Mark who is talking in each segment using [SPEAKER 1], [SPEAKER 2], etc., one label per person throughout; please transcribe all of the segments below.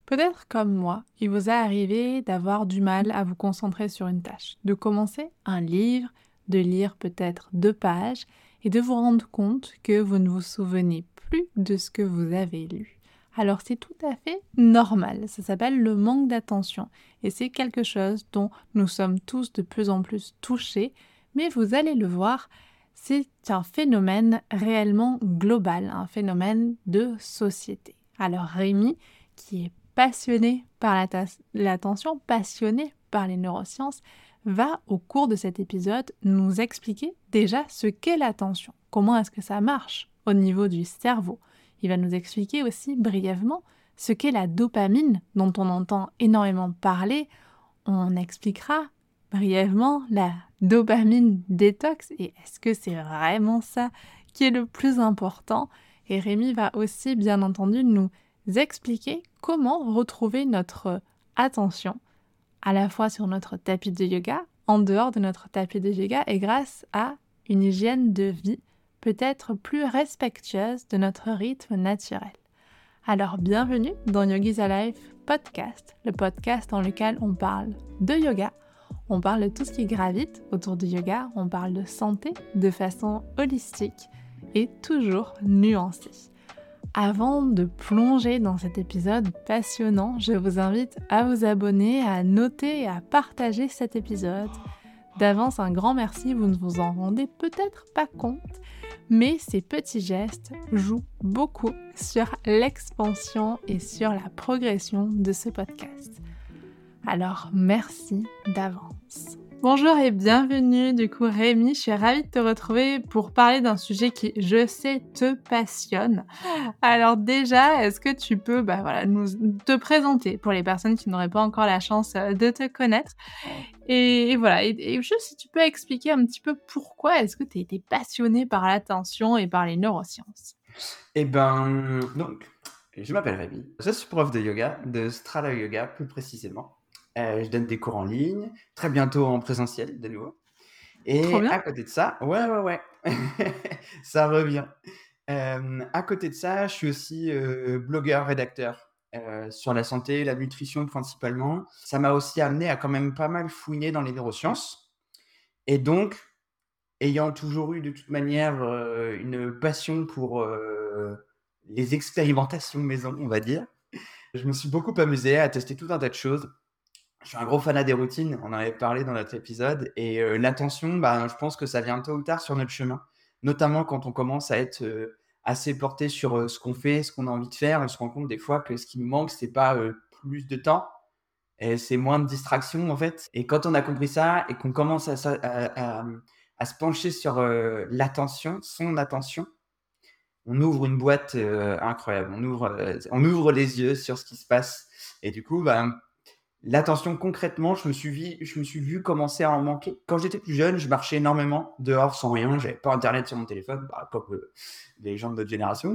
[SPEAKER 1] Peut-être comme moi, il vous est arrivé d'avoir du mal à vous concentrer sur une tâche, de commencer un livre, de lire peut-être 2 pages et de vous rendre compte que vous ne vous souvenez plus de ce que vous avez lu. Alors c'est tout à fait normal, ça s'appelle le manque d'attention et c'est quelque chose dont nous sommes tous de plus en plus touchés, mais vous allez le voir, c'est un phénomène réellement global, un phénomène de société. Alors Rémi, qui est passionné par l'attention, passionné par les neurosciences, va au cours de cet épisode nous expliquer déjà ce qu'est l'attention, comment est-ce que ça marche au niveau du cerveau. Il va nous expliquer aussi brièvement ce qu'est la dopamine dont on entend énormément parler. On expliquera brièvement la dopamine détox et est-ce que c'est vraiment ça qui est le plus important. Et Rémi va aussi bien entendu nous expliquer comment retrouver notre attention à la fois sur notre tapis de yoga, en dehors de notre tapis de yoga et grâce à une hygiène de vie peut-être plus respectueuse de notre rythme naturel. Alors bienvenue dans Yogis Alive Podcast, le podcast dans lequel on parle de yoga, on parle de tout ce qui gravite autour du yoga, on parle de santé de façon holistique et toujours nuancée. Avant de plonger dans cet épisode passionnant, je vous invite à vous abonner, à noter et à partager cet épisode. D'avance, un grand merci, vous ne vous en rendez peut-être pas compte, mais ces petits gestes jouent beaucoup sur l'expansion et sur la progression de ce podcast. Alors, merci d'avance. Bonjour et bienvenue, Rémi, je suis ravie de te retrouver pour parler d'un sujet qui, je sais, te passionne. Alors déjà, est-ce que tu peux te présenter pour les personnes qui n'auraient pas encore la chance de te connaître et juste si tu peux expliquer un petit peu pourquoi est-ce que tu as été passionné par l'attention et par les neurosciences.
[SPEAKER 2] Donc, je m'appelle Rémi. Je suis prof de yoga, de Strala Yoga plus précisément. Je donne des cours en ligne, très bientôt en présentiel de nouveau.
[SPEAKER 1] Trop
[SPEAKER 2] Et
[SPEAKER 1] bien.
[SPEAKER 2] à côté de ça, ouais, ça revient. À côté de ça, je suis aussi blogueur, rédacteur sur la santé, la nutrition principalement. Ça m'a aussi amené à quand même pas mal fouiner dans les neurosciences. Et donc, ayant toujours eu de toute manière une passion pour les expérimentations maison, on va dire, je me suis beaucoup amusé à tester tout un tas de choses. Je suis un gros fanat des routines, on en avait parlé dans notre épisode, et l'attention, je pense que ça vient tôt ou tard sur notre chemin, notamment quand on commence à être assez porté sur ce qu'on fait, ce qu'on a envie de faire. On se rend compte des fois que ce qui nous manque, c'est pas plus de temps, et c'est moins de distractions en fait. Et quand on a compris ça et qu'on commence à se pencher sur l'attention, son attention, on ouvre une boîte incroyable. On ouvre les yeux sur ce qui se passe. Et du coup, l'attention concrètement, je me suis vu commencer à en manquer. Quand j'étais plus jeune, je marchais énormément dehors sans rien. J'avais pas internet sur mon téléphone, comme les gens de notre génération.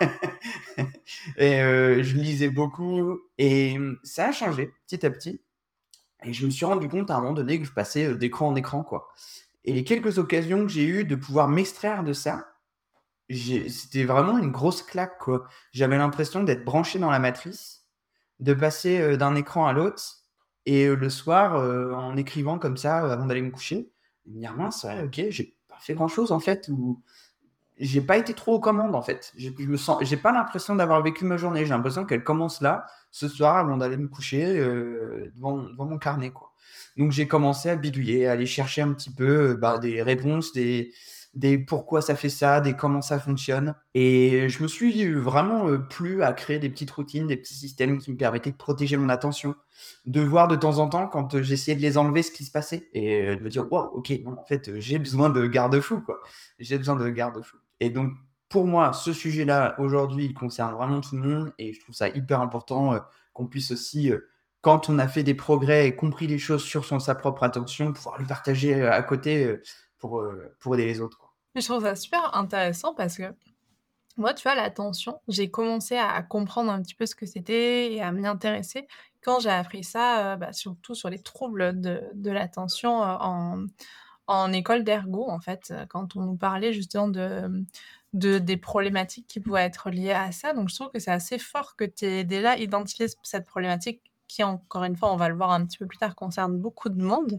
[SPEAKER 2] Et je lisais beaucoup. Et ça a changé petit à petit. Et je me suis rendu compte à un moment donné que je passais d'écran en écran, quoi. Et les quelques occasions que j'ai eues de pouvoir m'extraire de ça, c'était vraiment une grosse claque, quoi. J'avais l'impression d'être branché dans la matrice, de passer d'un écran à l'autre, et le soir, en écrivant comme ça, avant d'aller me coucher, de me dire mince, ouais, ok, j'ai pas fait grand chose en fait, ou j'ai pas été trop aux commandes en fait. J'ai pas l'impression d'avoir vécu ma journée. J'ai l'impression qu'elle commence là, ce soir, avant d'aller me coucher, devant mon carnet, quoi. Donc j'ai commencé à bidouiller, à aller chercher un petit peu des réponses, des pourquoi ça fait ça, des comment ça fonctionne. Et je me suis vraiment plu à créer des petites routines, des petits systèmes qui me permettaient de protéger mon attention, de voir de temps en temps quand j'essayais de les enlever ce qui se passait et de me dire wow, ok, non, en fait j'ai besoin de garde-fou, quoi. J'ai besoin de garde-fou. Et donc pour moi, ce sujet-là aujourd'hui, il concerne vraiment tout le monde et je trouve ça hyper important qu'on puisse aussi quand on a fait des progrès et compris les choses sur sa propre attention, pouvoir le partager à côté pour aider les autres, quoi.
[SPEAKER 1] Mais je trouve ça super intéressant parce que moi, tu vois, l'attention, j'ai commencé à comprendre un petit peu ce que c'était et à m'y intéresser quand j'ai appris ça, surtout sur les troubles de l'attention, en école d'ergo, en fait, quand on nous parlait justement des problématiques qui pourraient être liées à ça. Donc je trouve que c'est assez fort que tu aies déjà identifié cette problématique qui, encore une fois, on va le voir un petit peu plus tard, concerne beaucoup de monde.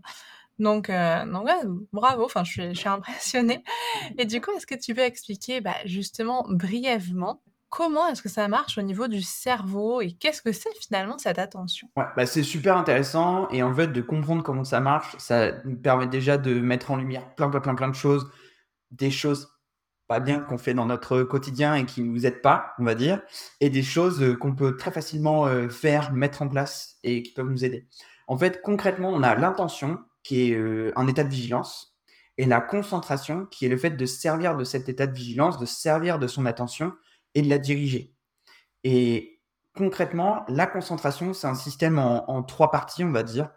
[SPEAKER 1] Donc ouais, bravo, enfin je suis impressionnée. Et du coup, est-ce que tu peux expliquer, justement, brièvement, comment est-ce que ça marche au niveau du cerveau et qu'est-ce que c'est finalement cette attention?
[SPEAKER 2] Ouais, bah, c'est super intéressant et en fait, de comprendre comment ça marche, ça nous permet déjà de mettre en lumière plein de choses, des choses pas bien qu'on fait dans notre quotidien et qui nous aident pas, on va dire, et des choses, qu'on peut très facilement, faire, mettre en place et qui peuvent nous aider. En fait, concrètement, on a l'intention qui est, un état de vigilance et la concentration qui est le fait de se servir de cet état de vigilance, de se servir de son attention et de la diriger. Et concrètement, la concentration, c'est un système en 3 parties, on va dire,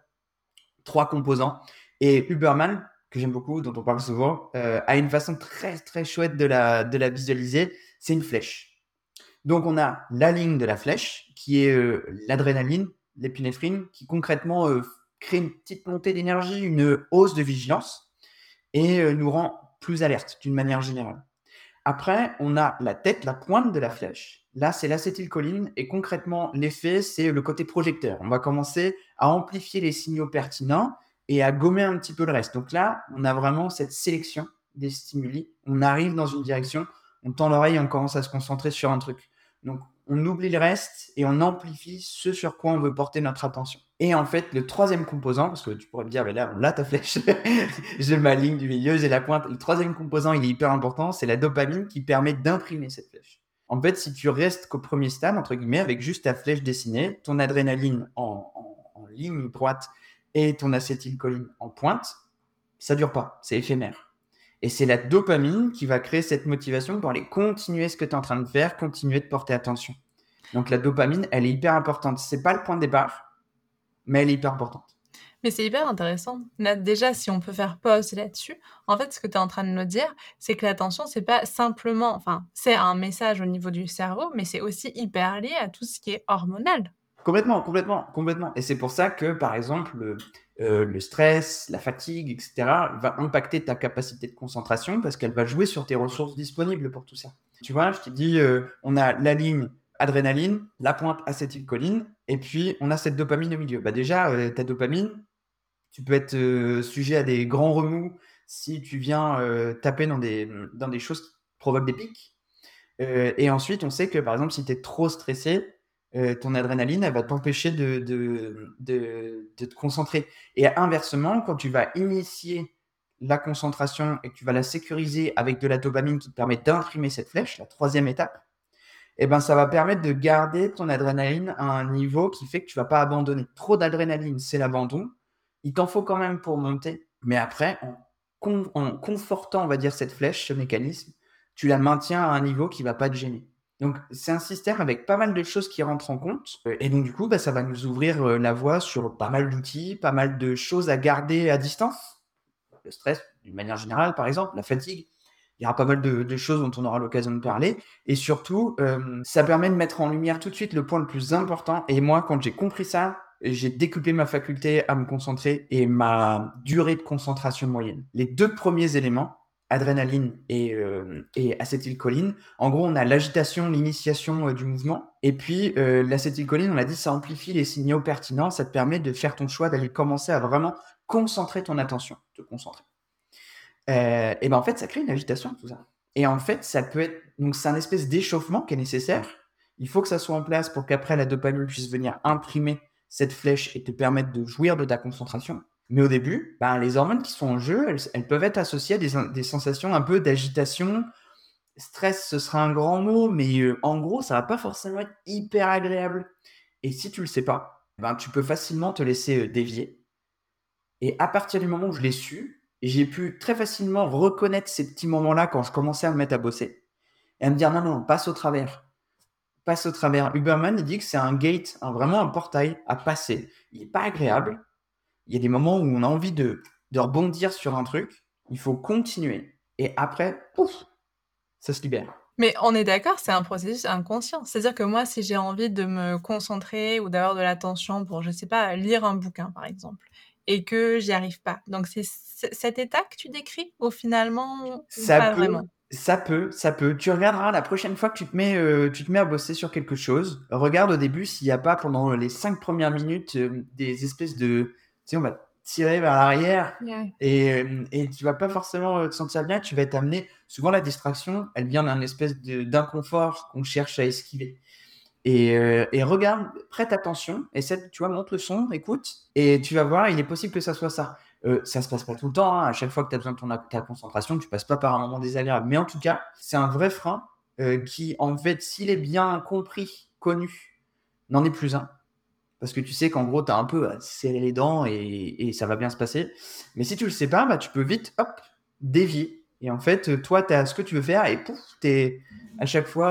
[SPEAKER 2] 3 composants. Et Huberman, que j'aime beaucoup, dont on parle souvent, a une façon très chouette de la visualiser. C'est une flèche. Donc, on a la ligne de la flèche, qui est l'adrénaline, l'épinéphrine, qui concrètement crée une petite montée d'énergie, une hausse de vigilance et nous rend plus alertes d'une manière générale. Après, on a la tête, la pointe de la flèche. Là, c'est l'acétylcholine et concrètement, l'effet, c'est le côté projecteur. On va commencer à amplifier les signaux pertinents et à gommer un petit peu le reste. Donc là, on a vraiment cette sélection des stimuli. On arrive dans une direction, on tend l'oreille, on commence à se concentrer sur un truc. Donc, on oublie le reste et on amplifie ce sur quoi on veut porter notre attention. Et en fait, le troisième composant, parce que tu pourrais me dire, mais là, ta flèche, j'ai ma ligne du milieu, j'ai la pointe. Le troisième composant, il est hyper important, c'est la dopamine qui permet d'imprimer cette flèche. En fait, si tu restes qu'au premier stade, entre guillemets, avec juste ta flèche dessinée, ton adrénaline en ligne droite et ton acétylcholine en pointe, ça dure pas, c'est éphémère. Et c'est la dopamine qui va créer cette motivation pour aller continuer ce que tu es en train de faire, continuer de porter attention. Donc la dopamine, elle est hyper importante. C'est pas le point de départ, mais elle est hyper importante.
[SPEAKER 1] Mais c'est hyper intéressant. Là, déjà, si on peut faire pause là-dessus, en fait, ce que tu es en train de nous dire, c'est que l'attention, c'est pas simplement, enfin, c'est un message au niveau du cerveau, mais c'est aussi hyper lié à tout ce qui est hormonal.
[SPEAKER 2] Complètement. Et c'est pour ça que, par exemple, le stress, la fatigue, etc., va impacter ta capacité de concentration parce qu'elle va jouer sur tes ressources disponibles pour tout ça. Tu vois, je t'ai dit, on a la ligne adrénaline, la pointe acétylcholine, et puis on a cette dopamine au milieu. Bah déjà, ta dopamine, tu peux être sujet à des grands remous si tu viens taper dans des choses qui provoquent des pics. Et ensuite, on sait que, par exemple, si tu es trop stressé, ton adrénaline, elle va t'empêcher de te concentrer. Et inversement, quand tu vas initier la concentration et que tu vas la sécuriser avec de la dopamine qui te permet d'imprimer cette flèche, la troisième étape, eh ben, ça va permettre de garder ton adrénaline à un niveau qui fait que tu vas pas abandonner. Trop d'adrénaline, c'est l'abandon. Il t'en faut quand même pour monter, mais après, en confortant, on va dire, cette flèche, ce mécanisme, tu la maintiens à un niveau qui va pas te gêner. Donc, c'est un système avec pas mal de choses qui rentrent en compte. Et donc, du coup, ça va nous ouvrir la voie sur pas mal d'outils, pas mal de choses à garder à distance. Le stress, d'une manière générale, par exemple, la fatigue. Il y aura pas mal de choses dont on aura l'occasion de parler. Et surtout, ça permet de mettre en lumière tout de suite le point le plus important. Et moi, quand j'ai compris ça, j'ai décuplé ma faculté à me concentrer et ma durée de concentration moyenne. Les deux premiers éléments, adrénaline et acétylcholine, en gros, on a l'agitation, l'initiation du mouvement. Et puis, l'acétylcholine, on l'a dit, ça amplifie les signaux pertinents. Ça te permet de faire ton choix, d'aller commencer à vraiment concentrer ton attention, te concentrer. Et ben en fait, ça crée une agitation, tout ça. Et en fait, ça peut être. Donc, c'est un espèce d'échauffement qui est nécessaire. Il faut que ça soit en place pour qu'après, la dopamine puisse venir imprimer cette flèche et te permettre de jouir de ta concentration. Mais au début, les hormones qui sont en jeu, elles peuvent être associées à des sensations un peu d'agitation. Stress, ce sera un grand mot, mais en gros, ça va pas forcément être hyper agréable. Et si tu le sais pas, tu peux facilement te laisser dévier. Et à partir du moment où je l'ai su, j'ai pu très facilement reconnaître ces petits moments-là quand je commençais à me mettre à bosser et à me dire non, passe au travers. Passe au travers. Huberman, il dit que c'est un gate, vraiment un portail à passer. Il n'est pas agréable. Il y a des moments où on a envie de rebondir sur un truc. Il faut continuer. Et après, pouf, ça se libère.
[SPEAKER 1] Mais on est d'accord, c'est un processus inconscient. C'est-à-dire que moi, si j'ai envie de me concentrer ou d'avoir de l'attention pour, je sais pas, lire un bouquin, par exemple, et que j'y arrive pas. Donc c'est cet état que tu décris ou finalement ou
[SPEAKER 2] Ça
[SPEAKER 1] pas
[SPEAKER 2] peut,
[SPEAKER 1] vraiment?
[SPEAKER 2] Ça peut. Tu regarderas la prochaine fois que tu te mets à bosser sur quelque chose. Regarde au début s'il n'y a pas pendant les 5 premières minutes des espèces de, tu sais, on va te tirer vers l'arrière
[SPEAKER 1] Ouais.
[SPEAKER 2] et tu vas pas forcément te sentir bien. Tu vas être amené. Souvent la distraction, elle vient d'un espèce d'inconfort qu'on cherche à esquiver. Et regarde, prête attention, essaie, tu vois, monte le son, écoute, et tu vas voir, il est possible que ça soit ça. Ça se passe pas tout le temps, hein. À chaque fois que tu as besoin de ta concentration, tu passes pas par un moment désagréable. Mais en tout cas, c'est un vrai frein qui, en fait, s'il est bien compris, connu, n'en est plus un. Parce que tu sais qu'en gros, tu as un peu à serrer les dents et ça va bien se passer. Mais si tu le sais pas, bah, tu peux vite, hop, dévier. Et en fait, toi, tu as ce que tu veux faire et pouf, tu es à chaque fois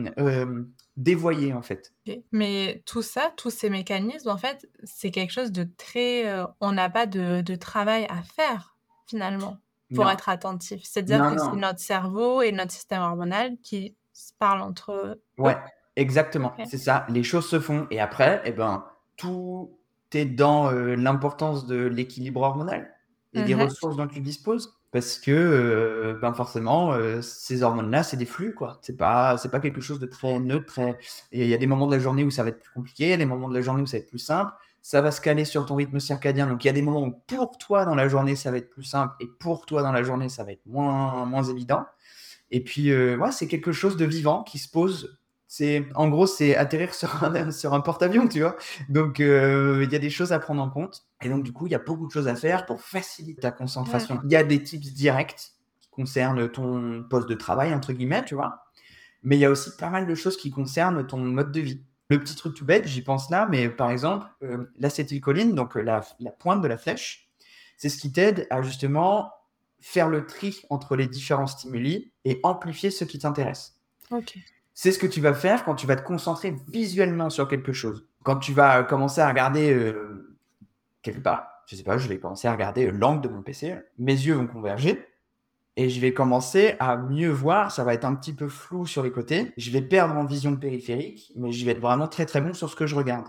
[SPEAKER 2] dévoyé, en fait.
[SPEAKER 1] OK. Mais tout ça, tous ces mécanismes, en fait, c'est quelque chose de très, on n'a pas de travail à faire, finalement, pour
[SPEAKER 2] Non,
[SPEAKER 1] être attentif. C'est-à-dire
[SPEAKER 2] non,
[SPEAKER 1] que c'est
[SPEAKER 2] non.
[SPEAKER 1] notre cerveau et notre système hormonal qui se parlent entre
[SPEAKER 2] Ouais,
[SPEAKER 1] eux.
[SPEAKER 2] exactement,
[SPEAKER 1] OK.
[SPEAKER 2] c'est ça. Les choses se font et après, eh ben, tout est dans l'importance de l'équilibre hormonal et des
[SPEAKER 1] Mmh.
[SPEAKER 2] ressources dont tu disposes. Parce que, ben forcément, ces hormones-là, c'est des flux, quoi. C'est pas quelque chose de très neutre, très... Et il y a des moments de la journée où ça va être plus compliqué, il y a des moments de la journée où ça va être plus simple. Ça va se caler sur ton rythme circadien. Donc, il y a des moments où pour toi, dans la journée, ça va être plus simple et pour toi, dans la journée, ça va être moins évident. Et puis, ouais, c'est quelque chose de vivant qui se pose. En gros, c'est atterrir sur sur un porte-avions, tu vois. Donc, il y a des choses à prendre en compte. Et donc, du coup, il y a beaucoup de choses à faire pour faciliter ta concentration.
[SPEAKER 1] D'accord.
[SPEAKER 2] Il y a des tips directs qui concernent ton poste de travail, entre guillemets, tu vois. Mais il y a aussi pas mal de choses qui concernent ton mode de vie. Le petit truc tout bête, j'y pense là, mais par exemple, l'acétylcholine, donc la pointe de la flèche, c'est ce qui t'aide à justement faire le tri entre les différents stimuli et amplifier ceux qui t'intéressent.
[SPEAKER 1] OK.
[SPEAKER 2] C'est ce que tu vas faire quand tu vas te concentrer visuellement sur quelque chose. Quand tu vas commencer à regarder quelque part, je sais pas, je vais commencer à regarder l'angle de mon PC, mes yeux vont converger et je vais commencer à mieux voir. Ça va être un petit peu flou sur les côtés. Je vais perdre en vision périphérique, mais je vais être vraiment très très bon sur ce que je regarde.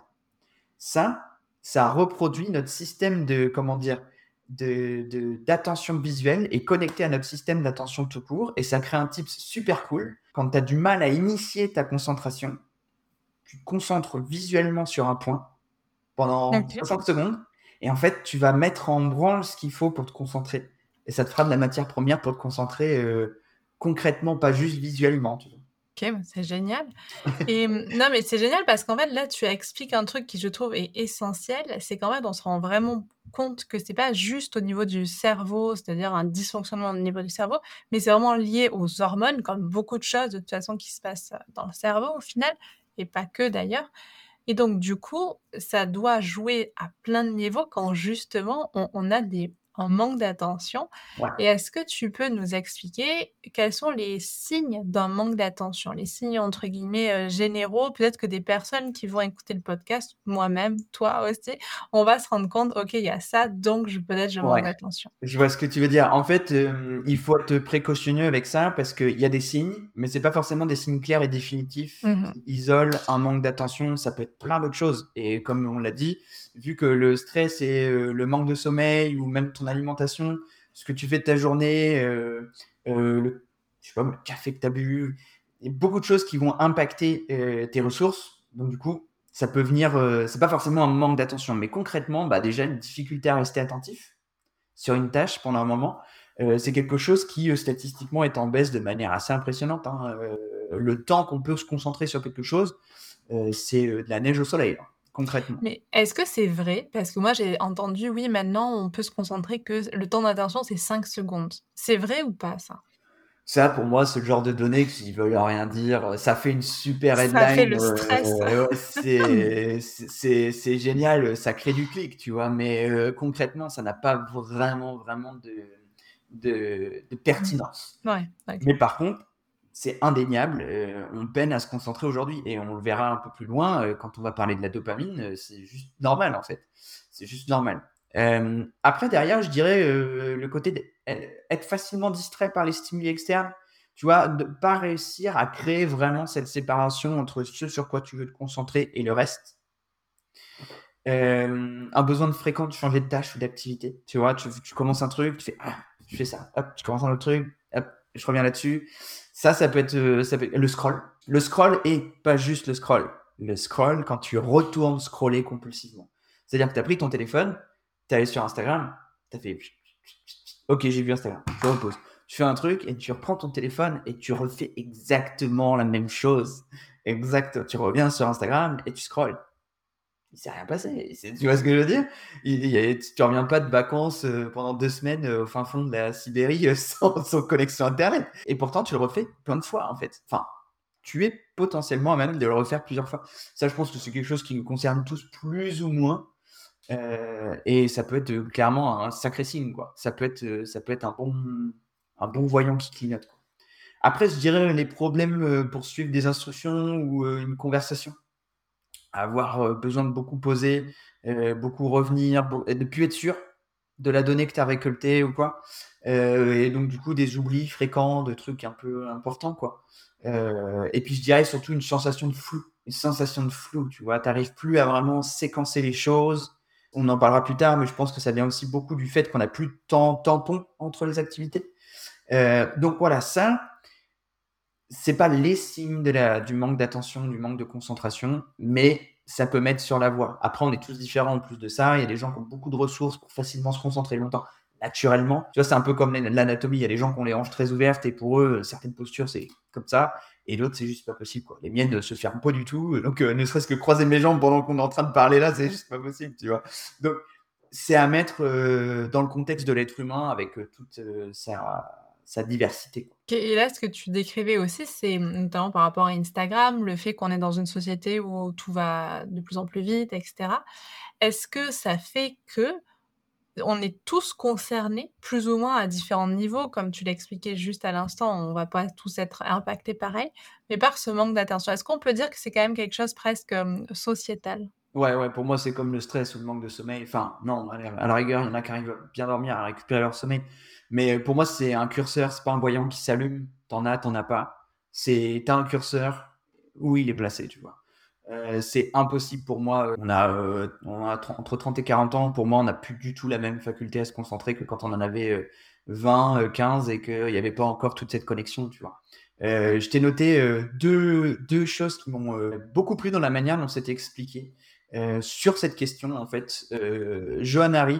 [SPEAKER 2] Ça reproduit notre système de, comment dire, d'attention visuelle et connecté à notre système d'attention tout court. Et ça crée un type super cool. Quand tu as du mal à initier ta concentration, tu te concentres visuellement sur un point pendant
[SPEAKER 1] OK.
[SPEAKER 2] 60 secondes. Et en fait, tu vas mettre en branle ce qu'il faut pour te concentrer. Et ça te fera de la matière première pour te concentrer concrètement, pas juste visuellement. Tu vois.
[SPEAKER 1] OK, bah, c'est génial. Et non, mais c'est génial parce qu'en fait, là, tu expliques un truc qui, je trouve, est essentiel. C'est qu'en fait, on se rend vraiment compte que c'est pas juste au niveau du cerveau, c'est-à-dire un dysfonctionnement au niveau du cerveau, mais c'est vraiment lié aux hormones, comme beaucoup de choses, de toute façon, qui se passent, dans le cerveau, au final, et pas que d'ailleurs. Et donc du coup, ça doit jouer à plein de niveaux quand justement on a un manque d'attention.
[SPEAKER 2] Ouais.
[SPEAKER 1] Et est-ce que tu peux nous expliquer quels sont les signes d'un manque d'attention? Les signes entre guillemets, «généraux», peut-être que des personnes qui vont écouter le podcast, moi-même, toi aussi, on va se rendre compte: «OK, il y a ça, donc je manque
[SPEAKER 2] Ouais.
[SPEAKER 1] d'attention».
[SPEAKER 2] Je vois ce que tu veux dire. En fait, il faut être précautionneux avec ça parce qu'il y a des signes, mais c'est pas forcément des signes clairs et définitifs
[SPEAKER 1] Mmh.
[SPEAKER 2] qui isolent un manque d'attention. Ça peut être plein d'autres choses. Et comme on l'a dit, vu que le stress et le manque de sommeil ou même ton alimentation, ce que tu fais de ta journée, je sais pas, le café que tu as bu, il y a beaucoup de choses qui vont impacter tes ressources. Donc du coup, ça peut venir, c'est pas forcément un manque d'attention, mais concrètement, bah déjà une difficulté à rester attentif sur une tâche pendant un moment, c'est quelque chose qui, statistiquement, est en baisse de manière assez impressionnante, hein. Le temps qu'on peut se concentrer sur quelque chose, c'est de la neige au soleil, hein, concrètement.
[SPEAKER 1] Mais est-ce que c'est vrai? Parce que moi j'ai entendu, oui, maintenant on peut se concentrer que le temps d'attention c'est 5 secondes. C'est vrai ou pas ça?
[SPEAKER 2] Ça, pour moi, c'est le genre de données qui veulent rien dire. Ça fait une super
[SPEAKER 1] Ça fait
[SPEAKER 2] headline.
[SPEAKER 1] le stress.
[SPEAKER 2] Ouais, c'est génial. Ça crée du clic, tu vois. Mais concrètement, ça n'a pas vraiment de
[SPEAKER 1] Mmh.
[SPEAKER 2] pertinence.
[SPEAKER 1] Ouais, OK.
[SPEAKER 2] Mais par contre, c'est indéniable, on peine à se concentrer aujourd'hui et on le verra un peu plus loin, quand on va parler de la dopamine, c'est juste normal, en fait. C'est juste normal. Après derrière, je dirais, le côté être facilement distrait par les stimuli externes, tu vois? De pas réussir à créer vraiment cette séparation entre ce sur quoi tu veux te concentrer et le reste. Un besoin de fréquent de changer de tâche ou d'activité, tu vois? Tu commences un truc, tu fais: «Ah, je fais ça», hop, tu commences un autre truc, hop. je reviens là-dessus. Ça peut être, le scroll. Le scroll et pas juste le scroll. Le scroll quand tu retournes scroller compulsivement. C'est-à-dire que tu as pris ton téléphone, tu es allé sur Instagram, tu as fait OK, j'ai vu Instagram, je repose. Tu fais un truc et tu reprends ton téléphone et tu refais exactement la même chose. Exact. Tu reviens sur Instagram et tu scrolles. Il s'est rien passé. Tu vois ce que je veux dire? Tu reviens pas de vacances pendant 2 semaines au fin fond de la Sibérie sans connexion Internet. Et pourtant, tu le refais plein de fois, en fait. Enfin, tu es potentiellement à même de le refaire plusieurs fois. Ça, je pense que c'est quelque chose qui nous concerne tous plus ou moins. Et ça peut être clairement un sacré signe, quoi. Ça peut être un bon voyant qui clignote, quoi. Après, je dirais les problèmes pour suivre des instructions ou une conversation, avoir besoin de beaucoup poser, beaucoup revenir, et de plus être sûr de la donnée que tu as récoltée ou quoi. Et donc, du coup, des oublis fréquents de trucs un peu importants, quoi. Et puis, je dirais surtout une sensation de flou. Une sensation de flou, tu vois. Tu n'arrives plus à vraiment séquencer les choses. On en parlera plus tard, mais je pense que ça vient aussi beaucoup du fait qu'on n'a plus de temps tampon entre les activités. Donc, voilà, ça, c'est pas les signes du manque d'attention, du manque de concentration, mais ça peut mettre sur la voie. Après, on est tous différents en plus de ça. Il y a des gens qui ont beaucoup de ressources pour facilement se concentrer longtemps, naturellement. Tu vois, c'est un peu comme l'anatomie. Il y a des gens qui ont les hanches très ouvertes et pour eux, certaines postures, c'est comme ça. Et d'autres, c'est juste pas possible, quoi. Les miennes ne se ferment pas du tout. Donc, ne serait-ce que croiser mes jambes pendant qu'on est en train de parler là, c'est juste pas possible, tu vois. Donc, c'est à mettre dans le contexte de l'être humain avec toute sa diversité, quoi.
[SPEAKER 1] OK et là, ce que tu décrivais aussi, c'est notamment par rapport à Instagram, le fait qu'on est dans une société où tout va de plus en plus vite et cetera. Est-ce que ça fait qu'on est tous concernés, plus ou moins à différents niveaux? Comme tu l'expliquais juste à l'instant, on va pas tous être impactés pareil, mais par ce manque d'attention. Est-ce qu'on peut dire que c'est quand même quelque chose presque, sociétal?
[SPEAKER 2] Ouais, ouais, pour moi, c'est comme le stress ou le manque de sommeil. Enfin, non, à la rigueur, il y en a qui arrivent à bien dormir, à récupérer leur sommeil. Mais pour moi, c'est un curseur, c'est pas un voyant qui s'allume. T'en as pas. T'as un curseur où il est placé, tu vois. C'est impossible pour moi. Entre 30 et 40 ans. Pour moi, on n'a plus du tout la même faculté à se concentrer que quand on en avait 20, 15 et qu'il n'y avait pas encore toute cette connexion, tu vois. Je t'ai noté deux choses qui m'ont beaucoup plu dans la manière dont c'était expliqué. Sur cette question, en fait, Johan Hari,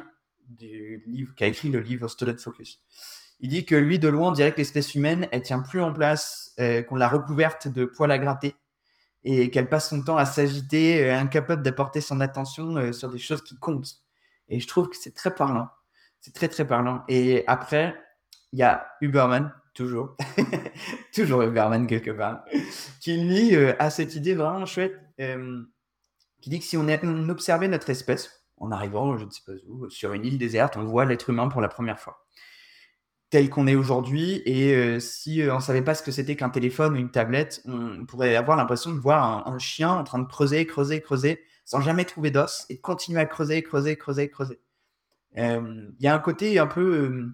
[SPEAKER 2] qui a écrit le livre Student Focus, il dit que lui, de loin, on dirait que l'espèce humaine, elle tient plus en place, qu'on l'a recouverte de poils à gratter et qu'elle passe son temps à s'agiter, incapable d'apporter son attention sur des choses qui comptent. Et je trouve que c'est très parlant. C'est très, très parlant. Et après, il y a Huberman, toujours, toujours Huberman quelque part, qui lui a cette idée vraiment chouette, qui dit que si on observait notre espèce, en arrivant, je ne sais pas où, sur une île déserte, on voit l'être humain pour la première fois, tel qu'on est aujourd'hui, et si on ne savait pas ce que c'était qu'un téléphone ou une tablette, on pourrait avoir l'impression de voir un chien en train de creuser, creuser, creuser, sans jamais trouver d'os, et de continuer à creuser, creuser, creuser, creuser. Il y a un côté un peu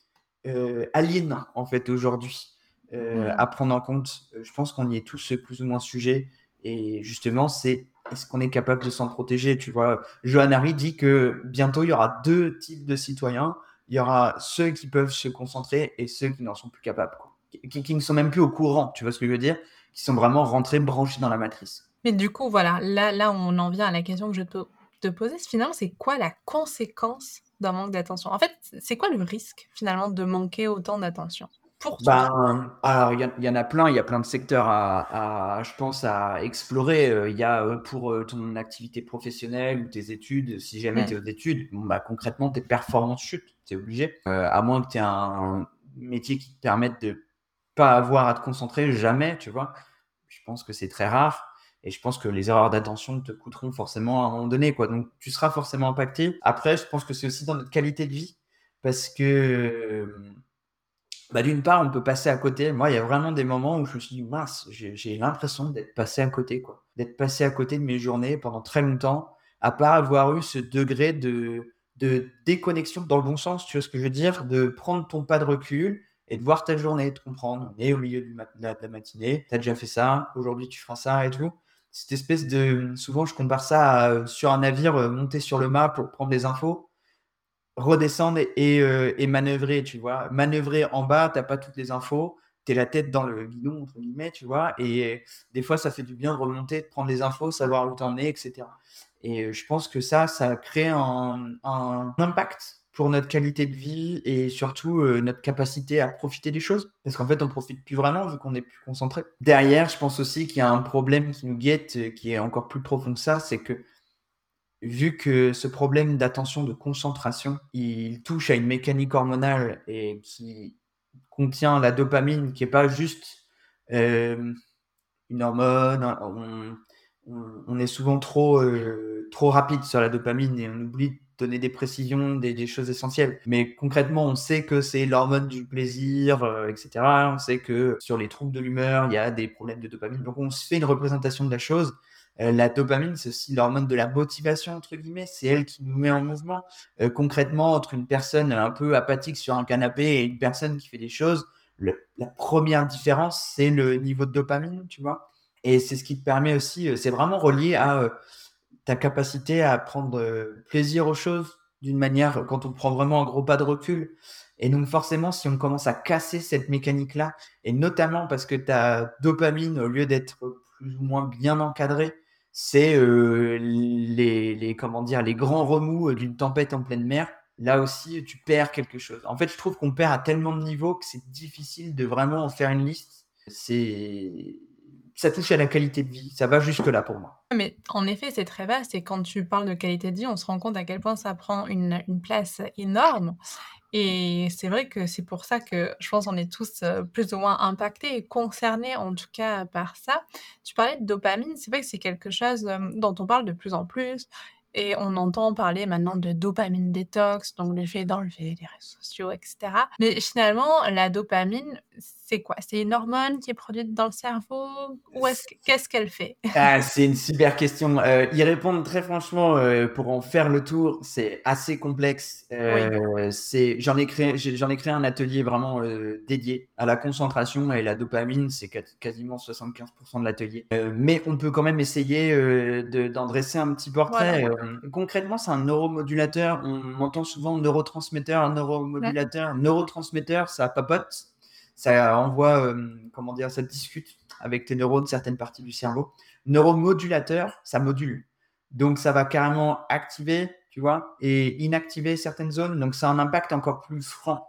[SPEAKER 2] aliénant, en fait, aujourd'hui,
[SPEAKER 1] Mmh.
[SPEAKER 2] à prendre en compte. Je pense qu'on y est tous plus ou moins sujets, et justement, est-ce qu'on est capable de s'en protéger, tu vois? Johan Hari dit que bientôt, il y aura 2 types de citoyens. Il y aura ceux qui peuvent se concentrer et ceux qui n'en sont plus capables, quoi. Qui ne sont même plus au courant, tu vois ce que je veux dire? Qui sont vraiment rentrés, branchés dans la matrice.
[SPEAKER 1] Mais du coup, voilà, là, on en vient à la question que je te posais. Finalement, c'est quoi la conséquence d'un manque d'attention? En fait, c'est quoi le risque, finalement, de manquer autant d'attention pour toi?
[SPEAKER 2] Ben, alors il y en a plein, il y a plein de secteurs je pense, à explorer. Il y a pour ton activité professionnelle ou tes études, si jamais tu
[SPEAKER 1] Mmh.
[SPEAKER 2] es aux études, bon, bah, concrètement, tes performances chutent, tu es obligé. À moins que tu aies un métier qui te permette de pas avoir à te concentrer, jamais, tu vois. Je pense que c'est très rare. Et je pense que les erreurs d'attention te coûteront forcément à un moment donné, quoi. Donc, tu seras forcément impacté. Après, je pense que c'est aussi dans notre qualité de vie. Parce que bah, d'une part, on peut passer à côté. Moi, il y a vraiment des moments où je me suis dit: «Mince, j'ai l'impression d'être passé à côté, quoi». D'être passé à côté de mes journées pendant très longtemps, à pas avoir eu ce degré de déconnexion dans le bon sens, tu vois ce que je veux dire? De prendre ton pas de recul et de voir ta journée, de comprendre. On est au milieu de la matinée, tu as déjà fait ça, aujourd'hui tu feras ça et tout. Cette espèce de souvent je compare ça à, sur un navire, monter sur le mât pour prendre des infos. redescendre et manœuvrer, tu vois. Manœuvrer en bas, t'as pas toutes les infos, t'es la tête dans le guidon, entre guillemets, tu vois. Et des fois, ça fait du bien de remonter, de prendre les infos, savoir où t'en es, etc. Et je pense que ça crée un impact pour notre qualité de vie et surtout notre capacité à profiter des choses. Parce qu'en fait, on profite plus vraiment vu qu'on est plus concentré. Derrière, je pense aussi qu'il y a un problème qui nous guette, qui est encore plus profond que ça, c'est que vu que ce problème d'attention, de concentration, il touche à une mécanique hormonale et qui contient la dopamine, qui est pas juste une hormone. On est souvent trop rapide sur la dopamine et on oublie de donner des précisions, des choses essentielles. Mais concrètement, on sait que c'est l'hormone du plaisir, etc. On sait que sur les troubles de l'humeur, il y a des problèmes de dopamine. Donc on se fait une représentation de la chose. La dopamine, c'est aussi l'hormone de la motivation, entre guillemets. C'est elle qui nous met en mouvement. Concrètement, entre une personne un peu apathique sur un canapé et une personne qui fait des choses, la première différence, c'est le niveau de dopamine, tu vois. Et c'est ce qui te permet aussi, c'est vraiment relié à ta capacité à prendre plaisir aux choses d'une manière, quand on prend vraiment un gros pas de recul. Et donc forcément, si on commence à casser cette mécanique-là, et notamment parce que ta dopamine, au lieu d'être plus ou moins bien encadrée, c'est comment dire, les grands remous d'une tempête en pleine mer. Là aussi, tu perds quelque chose. En fait, je trouve qu'on perd à tellement de niveaux que c'est difficile de vraiment en faire une liste. Ça touche à la qualité de vie. Ça va jusque-là pour moi.
[SPEAKER 1] Mais en effet, c'est très vaste et quand tu parles de qualité de vie, on se rend compte à quel point ça prend une place énorme et c'est vrai que c'est pour ça que je pense on est tous, plus ou moins impactés et concernés en tout cas par ça. Tu parlais de dopamine, c'est vrai que c'est quelque chose, dont on parle de plus en plus et on entend parler maintenant de dopamine détox, donc le fait d'enlever les réseaux sociaux et cetera. Mais finalement, la dopamine, c'est quoi? C'est une hormone qui est produite dans le cerveau? Ou est-ce que qu'est-ce qu'elle fait?
[SPEAKER 2] Ah, c'est une super question. Y répondre très franchement, pour en faire le tour, c'est assez complexe.
[SPEAKER 1] Oui.
[SPEAKER 2] J'en ai créé un atelier vraiment dédié à la concentration et la dopamine, c'est quasiment 75% de l'atelier. Mais on peut quand même essayer d'en dresser un petit
[SPEAKER 1] Voilà.
[SPEAKER 2] portrait. Concrètement, c'est un neuromodulateur. On entend souvent neurotransmetteur,
[SPEAKER 1] Ouais.
[SPEAKER 2] neuromodulateur. Neurotransmetteur, ça papote, ça envoie, comment dire, ça discute avec tes neurones, certaines parties du cerveau. Neuromodulateur, ça module. Donc, ça va carrément activer, tu vois, et inactiver certaines zones. Donc, ça a un impact encore plus franc,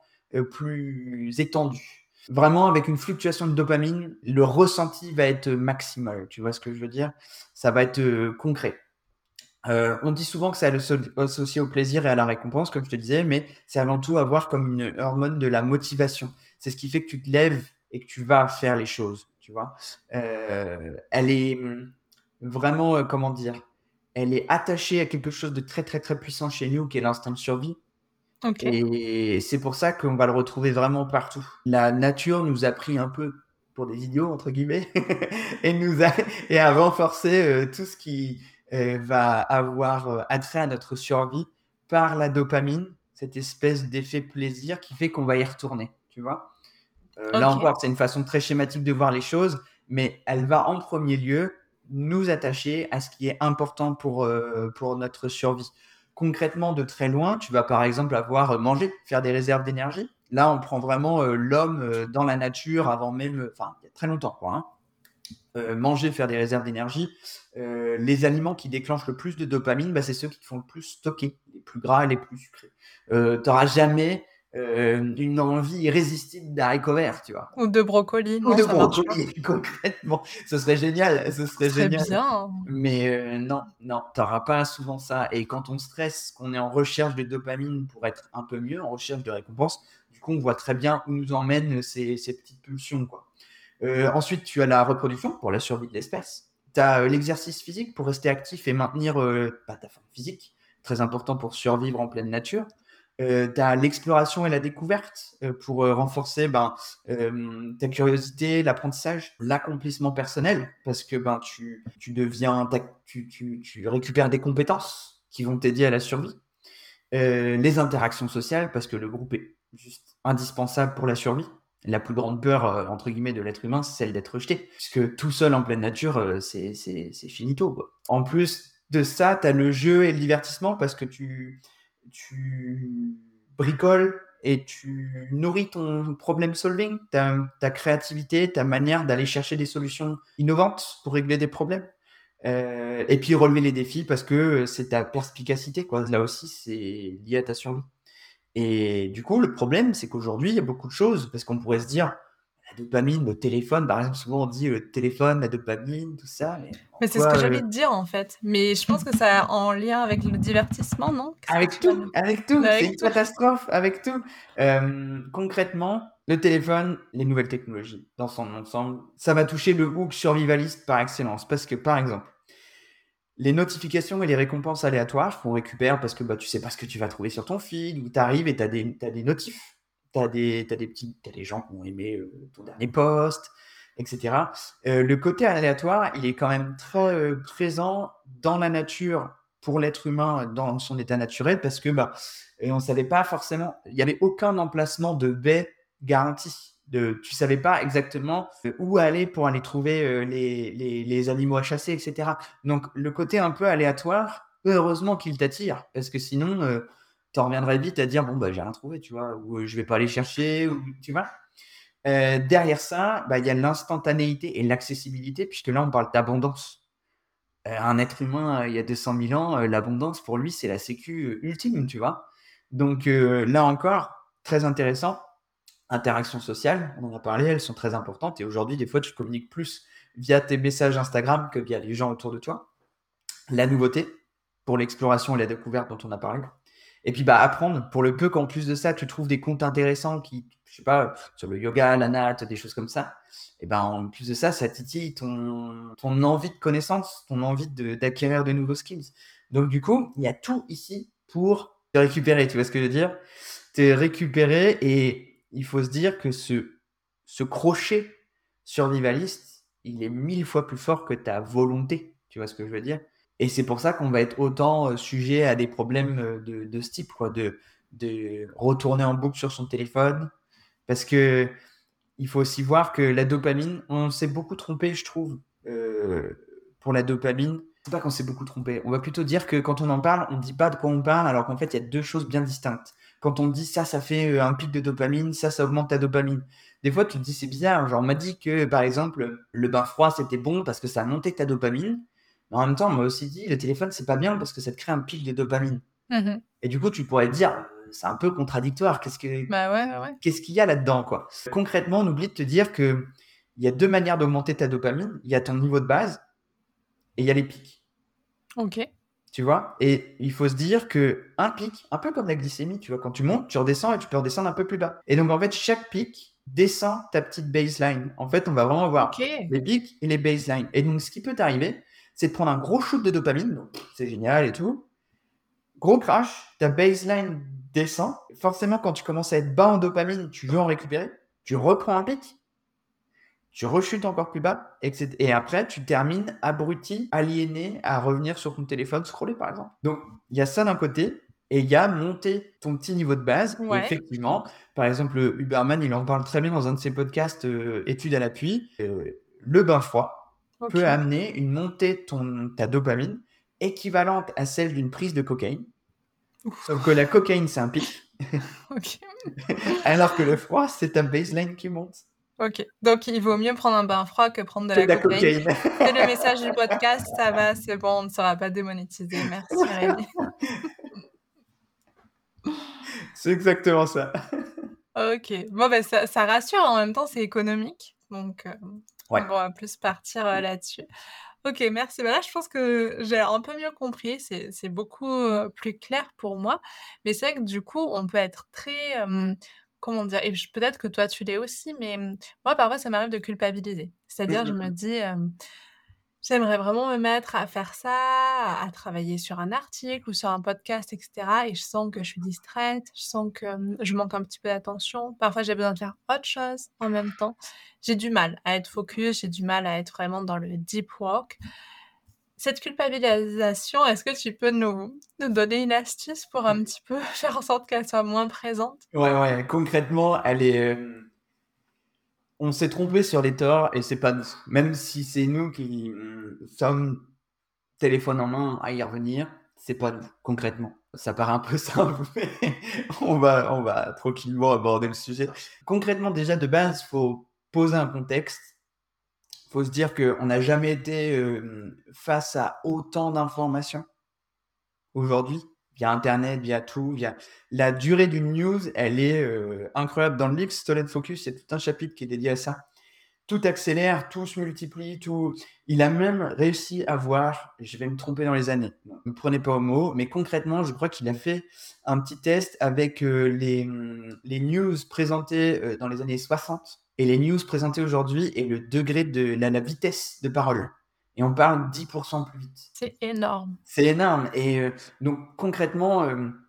[SPEAKER 2] plus étendu. Vraiment, avec une fluctuation de dopamine, le ressenti va être maximal. Tu vois ce que je veux dire? Ça va être concret. On dit souvent que c'est associé au plaisir et à la récompense, comme je te disais, mais c'est avant tout à voir comme une hormone de la motivation. C'est ce qui fait que tu te lèves et que tu vas faire les choses, tu vois. Elle est vraiment, comment dire, elle est attachée à quelque chose de très, très, très puissant chez nous, qui est l'instinct de survie.
[SPEAKER 1] OK.
[SPEAKER 2] Et c'est pour ça qu'on va le retrouver vraiment partout. La nature nous a pris un peu pour des idiots, entre guillemets, et et a renforcé tout ce qui va avoir attrait à notre survie par la dopamine, cette espèce d'effet plaisir qui fait qu'on va y retourner, tu vois. Là
[SPEAKER 1] OK.
[SPEAKER 2] encore, c'est une façon très schématique de voir les choses, mais elle va en premier lieu nous attacher à ce qui est important pour notre survie. Concrètement, de très loin, tu vas par exemple avoir mangé, faire des réserves d'énergie. Là, on prend vraiment l'homme dans la nature avant même, enfin, il y a très longtemps, quoi. Hein. Manger, faire des réserves d'énergie. Les aliments qui déclenchent le plus de dopamine, bah, c'est ceux qui te font le plus stocker, les plus gras et les plus sucrés. Tu n'auras jamais une envie irrésistible d'haricots verts, tu vois.
[SPEAKER 1] Ou de brocoli,
[SPEAKER 2] Ou
[SPEAKER 1] non,
[SPEAKER 2] de
[SPEAKER 1] ça marche pas?
[SPEAKER 2] brocoli, concrètement. Ce serait génial, ce
[SPEAKER 1] Ce
[SPEAKER 2] serait
[SPEAKER 1] serait
[SPEAKER 2] génial.
[SPEAKER 1] bien.
[SPEAKER 2] Mais non, non, t'auras pas souvent ça. Et quand on stresse, qu'on est en recherche de dopamine pour être un peu mieux, en recherche de récompense, du coup, on voit très bien où nous emmènent ces petites pulsions, quoi. Ensuite, tu as la reproduction pour la survie de l'espèce. Tu as l'exercice physique pour rester actif et maintenir ta forme physique, très important pour survivre en pleine nature. Tu as l'exploration et la découverte pour renforcer ta curiosité, l'apprentissage, l'accomplissement personnel, parce que tu deviens, tu récupères des compétences qui vont t'aider à la survie. Les interactions sociales, parce que le groupe est juste indispensable pour la survie. La plus grande peur, entre guillemets, de l'être humain, c'est celle d'être rejeté. Puisque tout seul en pleine nature, c'est finito, quoi. En plus de ça, tu as le jeu et le divertissement, parce que tu bricoles et tu nourris ton problem solving, ta créativité, ta manière d'aller chercher des solutions innovantes pour régler des problèmes. Et puis relever les défis parce que c'est ta perspicacité, quoi. Là aussi, c'est lié à ta survie. Et du coup, le problème, c'est qu'aujourd'hui, il y a beaucoup de choses, parce qu'on pourrait se dire, la dopamine, le téléphone, par exemple, souvent on dit le téléphone, la dopamine, tout ça, mais en
[SPEAKER 1] Mais c'est ce que
[SPEAKER 2] quoi,
[SPEAKER 1] j'allais te dire en fait. Mais je pense que ça a en lien avec le divertissement, non? Qu'est-ce que tu vas me
[SPEAKER 2] avec tout, c'est
[SPEAKER 1] avec
[SPEAKER 2] une
[SPEAKER 1] tout?
[SPEAKER 2] catastrophe, avec tout. Concrètement, le téléphone, les nouvelles technologies, dans son ensemble, ça va toucher le hook survivaliste par excellence, parce que, par exemple, les notifications et les récompenses aléatoires qu'on récupère parce que bah, tu sais pas ce que tu vas trouver sur ton feed, ou tu arrives et tu as des notifs, t'as des gens qui ont aimé ton dernier post, etc. Le côté aléatoire, il est quand même très présent dans la nature pour l'être humain dans son état naturel parce que bah, on savait pas forcément, il n'y avait aucun emplacement de baie garanti. Tu savais pas exactement où aller pour aller trouver les animaux à chasser, etc. Donc, le côté un peu aléatoire, heureusement qu'il t'attire, parce que sinon, t'en reviendrais vite à dire, bon, bah, j'ai rien trouvé, tu vois, ou je vais pas aller chercher, ou tu vois. Derrière ça, bah, il y a l'instantanéité et l'accessibilité, puisque là, on parle d'abondance. Un être humain, il y a 200 000 ans, l'abondance, pour lui, c'est la sécu ultime, tu vois. Donc, là encore, très intéressant. Interactions sociales, on en a parlé, elles sont très importantes. Et aujourd'hui, des fois, tu communiques plus via tes messages Instagram que via les gens autour de toi. La nouveauté pour l'exploration et la découverte dont on a parlé. Et puis bah apprendre, pour le peu qu'en plus de ça, tu trouves des comptes intéressants qui, je sais pas, sur le yoga, la natte, des choses comme ça. Et ben en plus de ça, ça titille ton envie de connaissance, ton envie d'acquérir de nouveaux skills. Donc du coup, il y a tout ici pour te récupérer, tu vois ce que je veux dire? Te récupérer et il faut se dire que ce crochet survivaliste, il est 1000 fois plus fort que ta volonté, tu vois ce que je veux dire? Et c'est pour ça qu'on va être autant sujet à des problèmes de ce type, quoi, de retourner en boucle sur son téléphone. Parce que il faut aussi voir que la dopamine, on s'est beaucoup trompé, je trouve, pour la dopamine. C'est pas qu'on s'est beaucoup trompé. On va plutôt dire que quand on en parle, on ne dit pas de quoi on parle, alors qu'en fait, il y a deux choses bien distinctes. Quand on dit ça, ça fait un pic de dopamine, ça augmente ta dopamine. Des fois, tu te dis, c'est bizarre. Genre, on m'a dit que, par exemple, le bain froid, c'était bon parce que ça montait ta dopamine. Mais en même temps, on m'a aussi dit, le téléphone, c'est pas bien parce que ça te crée un pic de dopamine.
[SPEAKER 1] Mmh.
[SPEAKER 2] Et du coup, tu pourrais te dire, c'est un peu contradictoire.
[SPEAKER 1] Bah, ouais, ouais, ouais.
[SPEAKER 2] Qu'est-ce qu'il y a là-dedans, quoi? Concrètement, on oublie de te dire que il y a deux manières d'augmenter ta dopamine. Il y a ton niveau de base et il y a les pics.
[SPEAKER 1] OK.
[SPEAKER 2] Tu vois? Et il faut se dire que un pic, un peu comme la glycémie, tu vois, quand tu montes, tu redescends et tu peux redescendre un peu plus bas. Et donc, en fait, chaque pic descend ta petite baseline. En fait, on va vraiment avoir
[SPEAKER 1] OK.
[SPEAKER 2] les pics et les baselines. Et donc, ce qui peut t'arriver, c'est de prendre un gros shoot de dopamine. Donc, c'est génial et tout. Gros crash, ta baseline descend. Forcément, quand tu commences à être bas en dopamine, tu veux en récupérer. Tu reprends un pic. Tu rechutes encore plus bas, etc. Et après, tu termines abruti, aliéné à revenir sur ton téléphone, scroller par exemple. Donc, il y a ça d'un côté, et il y a monter ton petit niveau de base. Et
[SPEAKER 1] Ouais.
[SPEAKER 2] effectivement, par exemple, Huberman, il en parle très bien dans un de ses podcasts études à l'appui. Le bain froid peut
[SPEAKER 1] OK.
[SPEAKER 2] amener une montée de ta dopamine équivalente à celle d'une prise de cocaïne. Sauf que la cocaïne, c'est un pic,
[SPEAKER 1] OK.
[SPEAKER 2] alors que le froid, c'est ta baseline qui monte.
[SPEAKER 1] OK. Donc il vaut mieux prendre un bain froid que prendre de
[SPEAKER 2] Que
[SPEAKER 1] la
[SPEAKER 2] de la
[SPEAKER 1] cocaïne.
[SPEAKER 2] cocaïne.
[SPEAKER 1] C'est le message du podcast, ça va, c'est bon, on ne sera pas démonétisé. Merci Rémi.
[SPEAKER 2] C'est exactement ça.
[SPEAKER 1] OK. Bon, bah, ça rassure, en même temps, c'est économique, donc
[SPEAKER 2] Ouais.
[SPEAKER 1] on va plus partir, là-dessus. OK, merci. Bah, là, je pense que j'ai un peu mieux compris, c'est beaucoup, plus clair pour moi. Mais c'est vrai que du coup, on peut être très, comment dire? Et peut-être que toi, tu l'es aussi, mais moi, parfois, ça m'arrive de culpabiliser.
[SPEAKER 2] Mmh,
[SPEAKER 1] C'est-à-dire, je
[SPEAKER 2] mmh,
[SPEAKER 1] me
[SPEAKER 2] mmh.
[SPEAKER 1] dis, j'aimerais vraiment me mettre à faire ça, à travailler sur un article ou sur un podcast et cetera et je sens que je suis distraite, je sens que, je manque un petit peu d'attention. Parfois, j'ai besoin de faire autre chose en même temps. J'ai du mal à être focus, j'ai du mal à être vraiment dans le deep work. Cette culpabilisation, est-ce que tu peux nous donner une astuce pour un petit peu faire en sorte qu'elle soit moins présente?
[SPEAKER 2] Ouais, ouais, concrètement, elle est, on s'est trompé sur les torts et c'est pas nous. Même si c'est nous qui sommes téléphone en main à y revenir, c'est pas nous, concrètement. Ça paraît un peu simple, mais on va tranquillement aborder le sujet. Concrètement, déjà, de base, il faut poser un contexte. Il faut se dire qu'on n'a jamais été face à autant d'informations aujourd'hui, via Internet, via tout, via la durée d'une news, elle est incroyable. Dans le livre Stolen Focus, il y a tout un chapitre qui est dédié à ça. Tout accélère, tout se multiplie, tout. Il a même réussi à voir, je vais me tromper dans les années, ne me prenez pas au mot, mais concrètement, je crois qu'il a fait un petit test avec les news présentées dans les années 60 et les news présentées aujourd'hui et le degré de la vitesse de parole. Et on parle 10% plus vite.
[SPEAKER 1] C'est énorme.
[SPEAKER 2] C'est énorme. Et donc concrètement,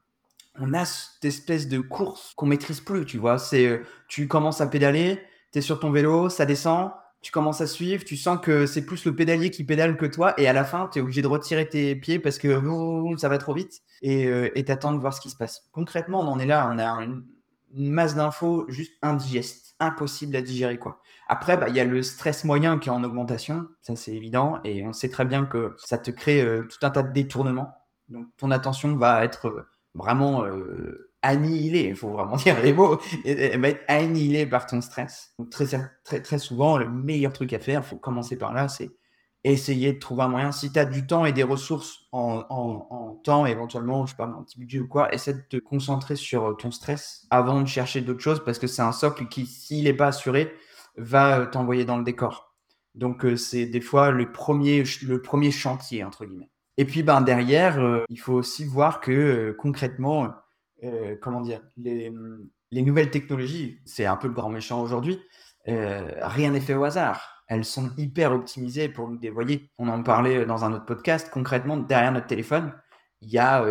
[SPEAKER 2] on a cette espèce de course qu'on maîtrise plus, tu vois. C'est tu commences à pédaler, tu es sur ton vélo, ça descend, tu commences à suivre, tu sens que c'est plus le pédalier qui pédale que toi, et à la fin, tu es obligé de retirer tes pieds parce que ça va trop vite, et t'attends de voir ce qui se passe. Concrètement, on en est là, on a une masse d'infos juste indigeste, impossible à digérer, quoi. Après, il y a le stress moyen qui est en augmentation, ça c'est évident, et on sait très bien que ça te crée tout un tas de détournements. Donc ton attention va être vraiment annihilée, il faut vraiment dire les mots, elle va être annihilée par ton stress. Donc très, très, très souvent, le meilleur truc à faire, il faut commencer par là, c'est essayer de trouver un moyen. Si tu as du temps et des ressources en temps, éventuellement, je sais pas, un petit budget ou quoi, essaie de te concentrer sur ton stress avant de chercher d'autres choses, parce que c'est un socle qui, s'il n'est pas assuré, va t'envoyer dans le décor. Donc c'est des fois le premier chantier, entre guillemets. Et puis derrière, il faut aussi voir que concrètement, comment dire, les nouvelles technologies, c'est un peu le grand méchant aujourd'hui, rien n'est fait au hasard. Elles sont hyper optimisées pour nous dévoyer. On en parlait dans un autre podcast. Concrètement, derrière notre téléphone, il y a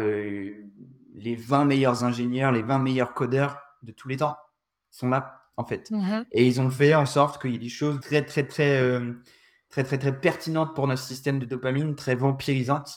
[SPEAKER 2] les 20 meilleurs ingénieurs, les 20 meilleurs codeurs de tous les temps. Ils sont là, en fait.
[SPEAKER 1] Mhm.
[SPEAKER 2] Et ils ont fait en sorte qu'il y ait des choses très, très, très, très, très, très pertinentes pour notre système de dopamine, très vampirisantes,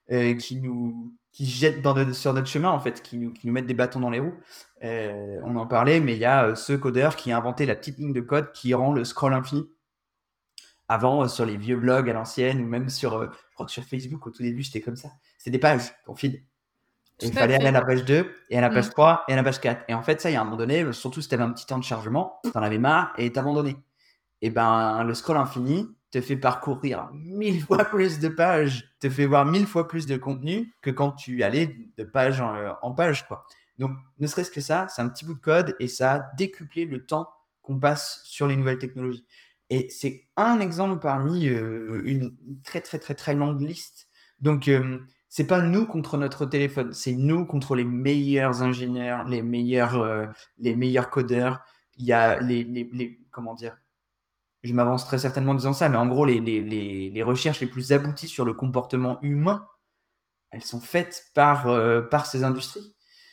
[SPEAKER 2] qui jettent sur notre chemin, en fait, qui nous mettent des bâtons dans les roues. On en parlait, mais il y a ce codeur qui a inventé la petite ligne de code qui rend le scroll infini. Avant, sur les vieux blogs à l'ancienne, ou même je crois que sur Facebook, au tout début, c'était comme ça. C'était des pages, ton feed. Et il fallait aller à la page 2, et à la page 3, et à la page 4. Et en fait, ça, il y a un moment donné, surtout si tu avais un petit temps de chargement, t'en avais marre et t'abandonnais. Et le scroll infini te fait parcourir 1000 fois plus de pages, te fait voir 1000 fois plus de contenu que quand tu allais de page en page, quoi. Donc, ne serait-ce que ça, c'est un petit bout de code et ça a décuplé le temps qu'on passe sur les nouvelles technologies. Et c'est un exemple parmi une très, très, très, très longue liste. Donc, c'est pas nous contre notre téléphone, c'est nous contre les meilleurs ingénieurs, les meilleurs codeurs. Il y a comment dire, je m'avance très certainement en disant ça, mais en gros, les recherches les plus abouties sur le comportement humain, elles sont faites par ces industries.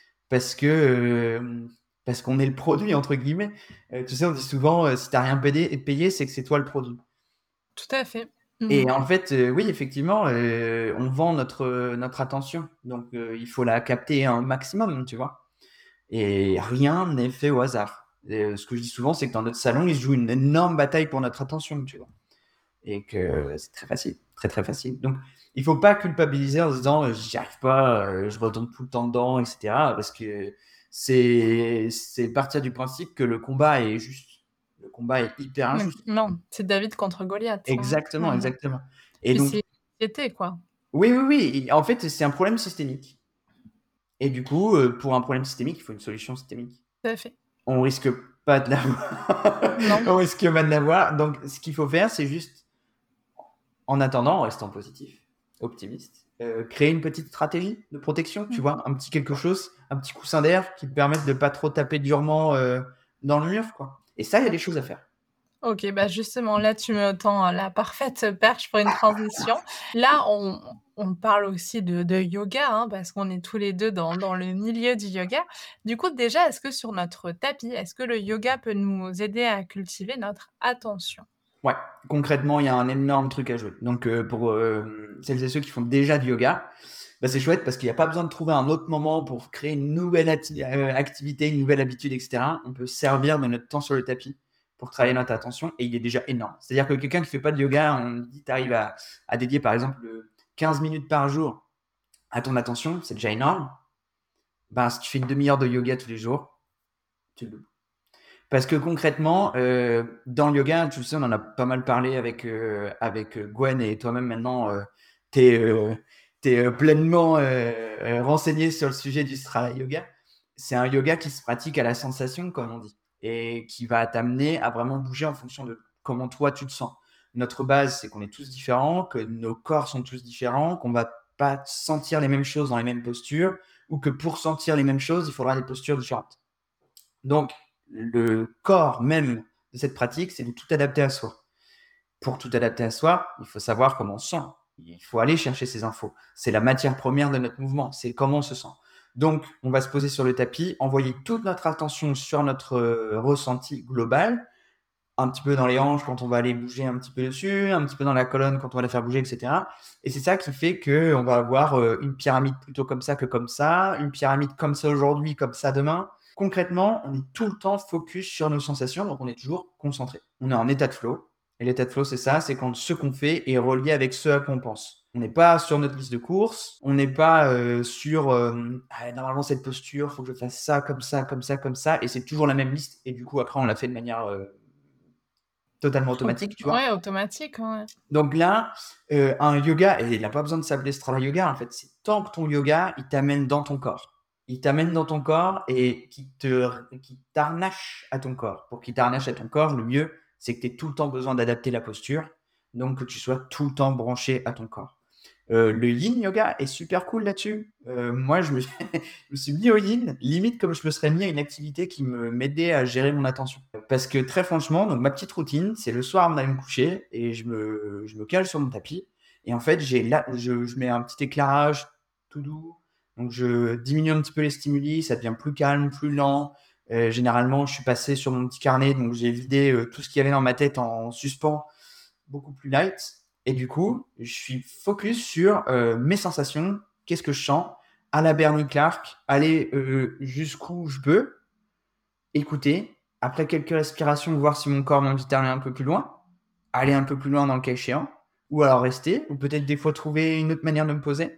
[SPEAKER 2] Parce qu'on est le produit, entre guillemets. Tu sais, on dit souvent, si tu n'as rien payé, c'est que c'est toi le produit.
[SPEAKER 1] Tout à fait.
[SPEAKER 2] Et en fait, oui, effectivement, on vend notre attention. Donc, il faut la capter un maximum, tu vois. Et rien n'est fait au hasard. Et ce que je dis souvent, c'est que dans notre salon, il se joue une énorme bataille pour notre attention, tu vois. Et que c'est très facile, très très facile. Donc, il faut pas culpabiliser en se disant j'y arrive pas, je retourne tout le temps dedans, etc. Parce que c'est partir du principe que le combat est juste. Le combat est hyper injuste.
[SPEAKER 1] Non, c'est David contre Goliath.
[SPEAKER 2] Exactement, exactement. Et
[SPEAKER 1] Puis
[SPEAKER 2] donc,
[SPEAKER 1] c'est société, quoi.
[SPEAKER 2] oui, oui, oui. En fait, c'est un problème systémique. Et du coup, pour un problème systémique, il faut une solution systémique.
[SPEAKER 1] Tout à fait.
[SPEAKER 2] On risque pas de l'avoir.
[SPEAKER 1] Non.
[SPEAKER 2] On risque pas de l'avoir. Donc, ce qu'il faut faire, c'est juste, en attendant, en restant positif, optimiste, créer une petite stratégie de protection, tu vois, un petit quelque chose, un petit coussin d'air qui te permette de pas trop taper durement dans le mur, quoi. Et ça, il y a des choses à faire.
[SPEAKER 1] Ok, justement, là, tu me tends la parfaite perche pour une transition. Là, on parle aussi de yoga, hein, parce qu'on est tous les deux dans le milieu du yoga. Du coup, déjà, est-ce que sur notre tapis, est-ce que le yoga peut nous aider à cultiver notre attention?
[SPEAKER 2] Ouais, concrètement, il y a un énorme truc à jouer. Donc, pour celles et ceux qui font déjà du yoga, c'est chouette parce qu'il n'y a pas besoin de trouver un autre moment pour créer une nouvelle activité, une nouvelle habitude, etc. On peut servir de notre temps sur le tapis pour travailler notre attention et il est déjà énorme. C'est-à-dire que quelqu'un qui ne fait pas de yoga, on dit tu arrives à dédier par exemple 15 minutes par jour à ton attention, c'est déjà énorme. Ben, si tu fais une demi-heure de yoga tous les jours, tu le doubles. Parce que concrètement, dans le yoga, tu sais, on en a pas mal parlé avec Gwen et toi-même maintenant, tu es pleinement renseigné sur le sujet du Strala Yoga. C'est un yoga qui se pratique à la sensation, comme on dit, et qui va t'amener à vraiment bouger en fonction de comment toi tu te sens. Notre base, c'est qu'on est tous différents, que nos corps sont tous différents, qu'on va pas sentir les mêmes choses dans les mêmes postures, ou que pour sentir les mêmes choses, il faudra des postures différentes. Donc, le corps même de cette pratique, c'est de tout adapter à soi. Pour tout adapter à soi, il faut savoir comment on se sent. Il faut aller chercher ces infos. C'est la matière première de notre mouvement, c'est comment on se sent. Donc, on va se poser sur le tapis, envoyer toute notre attention sur notre ressenti global, un petit peu dans les hanches quand on va aller bouger un petit peu dessus, un petit peu dans la colonne quand on va la faire bouger, etc. Et c'est ça qui fait qu'on va avoir une pyramide plutôt comme ça que comme ça, une pyramide comme ça aujourd'hui, comme ça demain. Concrètement, on est tout le temps focus sur nos sensations, donc on est toujours concentré. On est en état de flow. Et l'état de flow, c'est ça, c'est quand ce qu'on fait est relié avec ce à quoi on pense. On n'est pas sur notre liste de courses, on n'est pas sur normalement cette posture, il faut que je fasse ça, comme ça, comme ça, comme ça, et c'est toujours la même liste, et du coup après on l'a fait de manière totalement automatique, tu vois.
[SPEAKER 1] Ouais, automatique, ouais.
[SPEAKER 2] Donc là, un yoga, et il n'a pas besoin de s'appeler Strava Yoga, en fait, c'est tant que ton yoga, il t'amène dans ton corps. Il t'amène dans ton corps et qui t'arnache à ton corps. Pour qu'il t'arnache à ton corps, le mieux, c'est que tu aies tout le temps besoin d'adapter la posture, donc que tu sois tout le temps branché à ton corps. Le yin yoga est super cool là-dessus. Moi, je me suis mis au yin, limite comme je me serais mis à une activité qui m'aidait à gérer mon attention. Parce que très franchement, donc ma petite routine, c'est le soir avant d'aller me coucher et je me cale sur mon tapis. Et en fait, je mets un petit éclairage tout doux. Donc, je diminue un petit peu les stimuli, ça devient plus calme, plus lent. Généralement, je suis passé sur mon petit carnet, donc j'ai vidé tout ce qu'il y avait dans ma tête en suspens, beaucoup plus light. Et du coup, je suis focus sur mes sensations, qu'est-ce que je sens, à la Bernie Clark, aller jusqu'où je peux, écouter, après quelques respirations, voir si mon corps m'invite à aller un peu plus loin, aller un peu plus loin dans le cas échéant, ou alors rester, ou peut-être des fois trouver une autre manière de me poser.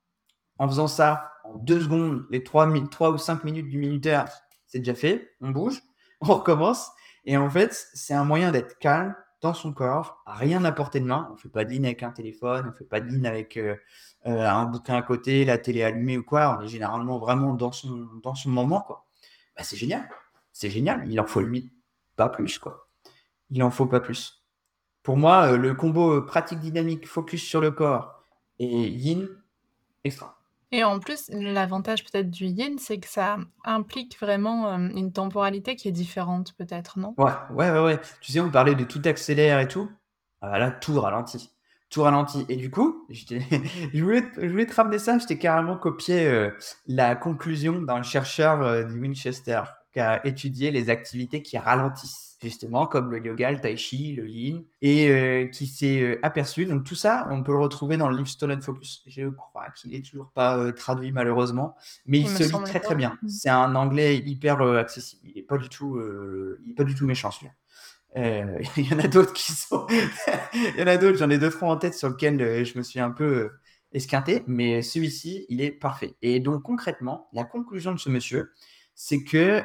[SPEAKER 2] En faisant ça, en 2 secondes, les 3 ou 5 minutes du minuteur, c'est déjà fait, on bouge, on recommence. Et en fait, c'est un moyen d'être calme dans son corps, rien à portée de main. On ne fait pas de ligne avec un téléphone, on ne fait pas de ligne avec un bouquin à côté, la télé allumée ou quoi. On est généralement vraiment dans son moment, quoi. Bah, c'est génial. C'est génial. Il en faut limite pas plus, quoi. Il en faut pas plus. Pour moi, le combo pratique dynamique, focus sur le corps et yin, extra.
[SPEAKER 1] Et en plus, l'avantage peut-être du yin, c'est que ça implique vraiment, une temporalité qui est différente peut-être, non?
[SPEAKER 2] Ouais, ouais, ouais, ouais. Tu sais, on parlait de tout accélère et tout. Ah bah là, tout ralentit. Tout ralentit. Et du coup, je voulais te ramener ça. Je t'ai carrément copié la conclusion d'un chercheur du Winchester qui a étudié les activités qui ralentissent, justement, comme le yoga, le tai chi, le yin, et qui s'est aperçu. Donc tout ça, on peut le retrouver dans le livre Stolen Focus. Je crois qu'il est toujours pas traduit malheureusement, mais il
[SPEAKER 1] Il me
[SPEAKER 2] se lit
[SPEAKER 1] semble
[SPEAKER 2] très très
[SPEAKER 1] pas.
[SPEAKER 2] bien.
[SPEAKER 1] Mmh.
[SPEAKER 2] C'est un anglais hyper accessible. Il est pas du tout méchant celui-là. Il y en a d'autres qui sont. Il y en a d'autres, j'en ai deux, trois en tête sur lesquels je me suis un peu esquinté, mais celui-ci, il est parfait. Et donc, concrètement, la conclusion de ce monsieur, c'est que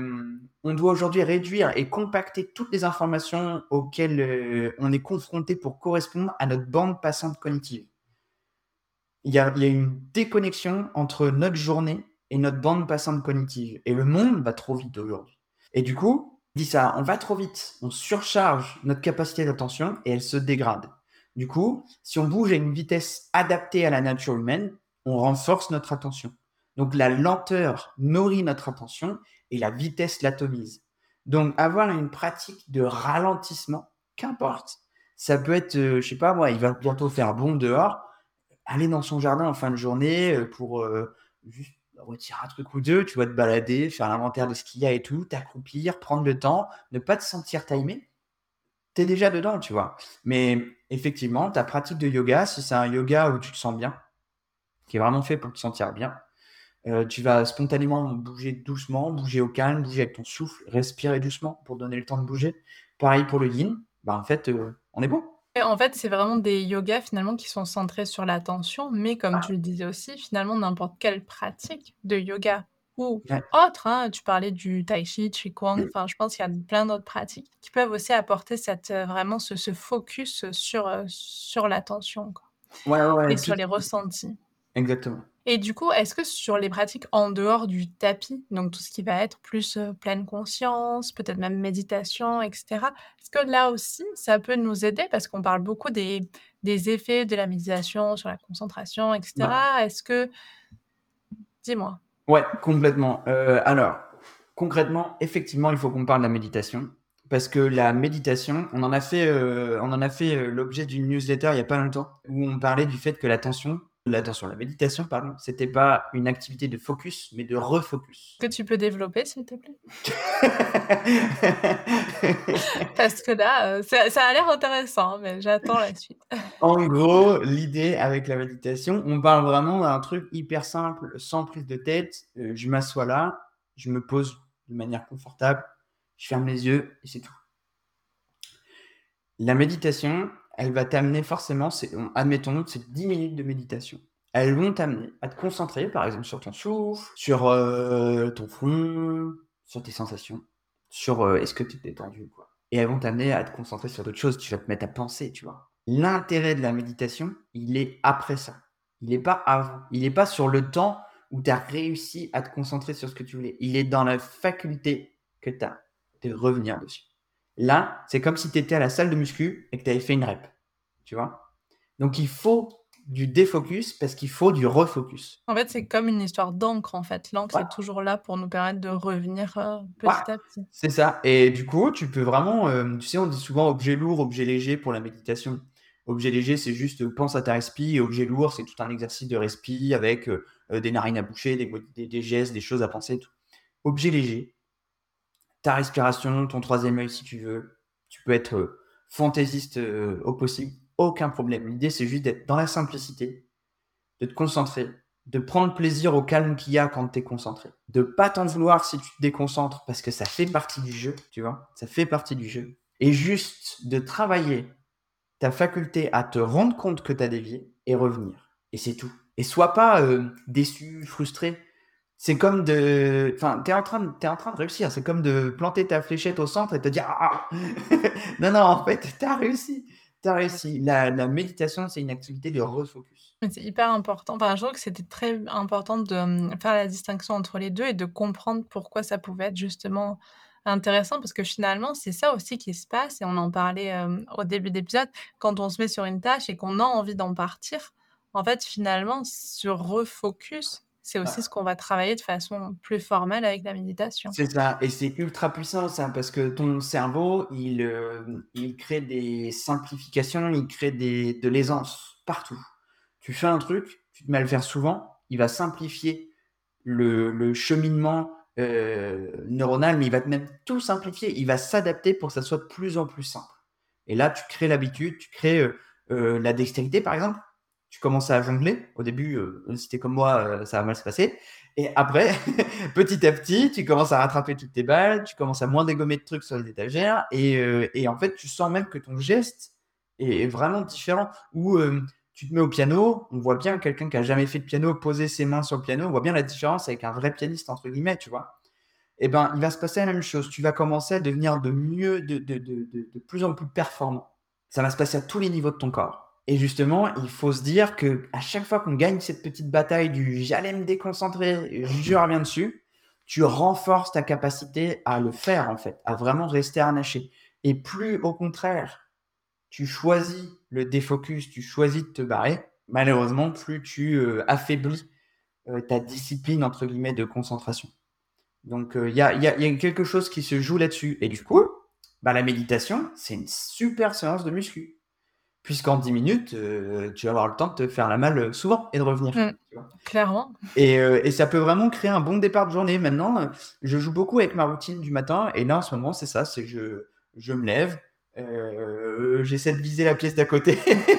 [SPEAKER 2] on doit aujourd'hui réduire et compacter toutes les informations auxquelles on est confronté pour correspondre à notre bande passante cognitive. Il y a une déconnexion entre notre journée et notre bande passante cognitive. Et le monde va trop vite aujourd'hui. Et du coup, dit ça, on va trop vite, on surcharge notre capacité d'attention et elle se dégrade. Du coup, si on bouge à une vitesse adaptée à la nature humaine, on renforce notre attention. Donc la lenteur nourrit notre attention et la vitesse l'atomise. Donc avoir une pratique de ralentissement, qu'importe, ça peut être, je sais pas moi, il va bientôt faire bon dehors, aller dans son jardin en fin de journée pour juste retirer un truc ou deux, tu vas te balader, faire l'inventaire de ce qu'il y a et tout, t'accroupir, prendre le temps, ne pas te sentir timé, t'es déjà dedans, tu vois. Mais effectivement, ta pratique de yoga, si c'est un yoga où tu te sens bien, qui est vraiment fait pour te sentir bien, tu vas spontanément bouger doucement, bouger au calme, bouger avec ton souffle, respirer doucement pour donner le temps de bouger. Pareil pour le yin, bah en fait, on est bon.
[SPEAKER 1] Et en fait, c'est vraiment des yogas finalement qui sont centrés sur l'attention, mais comme tu le disais aussi, finalement n'importe quelle pratique de yoga ou
[SPEAKER 2] Ouais.
[SPEAKER 1] autre, hein, tu parlais du tai chi, qigong, enfin je pense qu'il y a plein d'autres pratiques qui peuvent aussi apporter cette, vraiment ce focus, sur l'attention quoi
[SPEAKER 2] Ouais, ouais,
[SPEAKER 1] et
[SPEAKER 2] ouais,
[SPEAKER 1] sur les ressentis.
[SPEAKER 2] exactement.
[SPEAKER 1] Et du coup, est-ce que sur les pratiques en dehors du tapis, donc tout ce qui va être plus, pleine conscience, peut-être même méditation et cetera, est-ce que là aussi, ça peut nous aider? Parce qu'on parle beaucoup des effets de la méditation sur la concentration et
[SPEAKER 2] Ouais.
[SPEAKER 1] cetera. Est-ce que dis-moi?
[SPEAKER 2] Ouais, complètement. Alors, concrètement, effectivement, il faut qu'on parle de la méditation. Parce que la méditation, on en a fait l'objet d'une newsletter il y a pas longtemps, où on parlait du fait que la méditation, pardon, c'était pas une activité de focus, mais de refocus.
[SPEAKER 1] Que tu peux développer, s'il te plaît? Parce que là, ça a l'air intéressant, mais j'attends la suite.
[SPEAKER 2] En gros, l'idée avec la méditation, on parle vraiment d'un truc hyper simple, sans prise de tête. Je m'assois là, je me pose de manière confortable, je ferme les yeux et c'est tout. La méditation, elle va t'amener forcément, admettons, c'est 10 minutes de méditation. Elles vont t'amener à te concentrer, par exemple, sur ton souffle, sur ton front, sur tes sensations, sur est-ce que tu es détendu ou quoi. Et elles vont t'amener à te concentrer sur d'autres choses. Tu vas te mettre à penser, tu vois. L'intérêt de la méditation, il est après ça. Il n'est pas avant. Il n'est pas sur le temps où tu as réussi à te concentrer sur ce que tu voulais. Il est dans la faculté que tu as de revenir dessus. Là, c'est comme si tu étais à la salle de muscu et que tu avais fait une rep. Tu vois? Donc, il faut du défocus parce qu'il faut du refocus.
[SPEAKER 1] En fait, c'est comme une histoire d'encre, en fait. L'encre
[SPEAKER 2] Ouais,
[SPEAKER 1] est toujours là pour nous permettre de revenir,
[SPEAKER 2] ouais,
[SPEAKER 1] petit à petit.
[SPEAKER 2] c'est ça. Et du coup, tu peux vraiment, tu sais, on dit souvent objet lourd, objet léger pour la méditation. Objet léger, c'est juste pense à ta respi. Et objet lourd, c'est tout un exercice de respi avec des narines à boucher, des gestes, des choses à penser. Tout. Objet léger, ta respiration, ton troisième œil si tu veux. Tu peux être fantaisiste au possible, aucun problème. L'idée, c'est juste d'être dans la simplicité, de te concentrer, de prendre plaisir au calme qu'il y a quand tu es concentré. De pas t'en vouloir si tu te déconcentres parce que ça fait partie du jeu, tu vois, ça fait partie du jeu. Et juste de travailler ta faculté à te rendre compte que tu as dévié et revenir. Et c'est tout. Et sois pas déçu, frustré. C'est comme de. Enfin, t'es en train de réussir. C'est comme de planter ta fléchette au centre et te dire ah. Non, non, en fait, t'as réussi. T'as réussi. La méditation, c'est une activité de refocus.
[SPEAKER 1] Mais c'est hyper important. Enfin, je trouve que c'était très important de, faire la distinction entre les 2 et de comprendre pourquoi ça pouvait être justement intéressant. Parce que finalement, c'est ça aussi qui se passe et on en parlait, au début d'épisode. Quand on se met sur une tâche et qu'on a envie d'en partir, en fait, finalement, ce refocus, c'est aussi ce qu'on va travailler de façon plus formelle avec la méditation.
[SPEAKER 2] C'est ça, et c'est ultra puissant ça, parce que ton cerveau, il crée des simplifications, il crée de l'aisance partout. Tu fais un truc, tu te mets à le faire souvent, il va simplifier le cheminement neuronal, mais il va même tout simplifier, il va s'adapter pour que ça soit de plus en plus simple. Et là, tu crées l'habitude, tu crées la dextérité par exemple. Tu commences à jongler. Au début, si t'es comme moi, ça va mal se passer. Et après, petit à petit, tu commences à rattraper toutes tes balles, tu commences à moins dégommer de trucs sur les étagères, et en fait, tu sens même que ton geste est vraiment différent. Ou tu te mets au piano, on voit bien quelqu'un qui a jamais fait de piano poser ses mains sur le piano, on voit bien la différence avec un vrai pianiste, entre guillemets, tu vois. Eh ben, il va se passer la même chose. Tu vas commencer à devenir de mieux, de plus en plus performant. Ça va se passer à tous les niveaux de ton corps. Et justement, il faut se dire que à chaque fois qu'on gagne cette petite bataille du j'allais me déconcentrer, je reviens dessus, tu renforces ta capacité à le faire en fait, à vraiment rester harnaché. Et plus au contraire, tu choisis le défocus, tu choisis de te barrer, malheureusement, plus tu affaiblis ta discipline entre guillemets de concentration. Donc, il y a quelque chose qui se joue là-dessus. Et du coup, bah, la méditation, c'est une super séance de muscu. Puisqu'en 10 minutes, tu vas avoir le temps de te faire la malle souvent et de revenir.
[SPEAKER 1] Mmh,
[SPEAKER 2] Tu vois.
[SPEAKER 1] clairement.
[SPEAKER 2] Et ça peut vraiment créer un bon départ de journée. Maintenant, je joue beaucoup avec ma routine du matin. Et là, en ce moment, c'est ça. C'est que je me lève. J'essaie de viser la pièce d'à côté.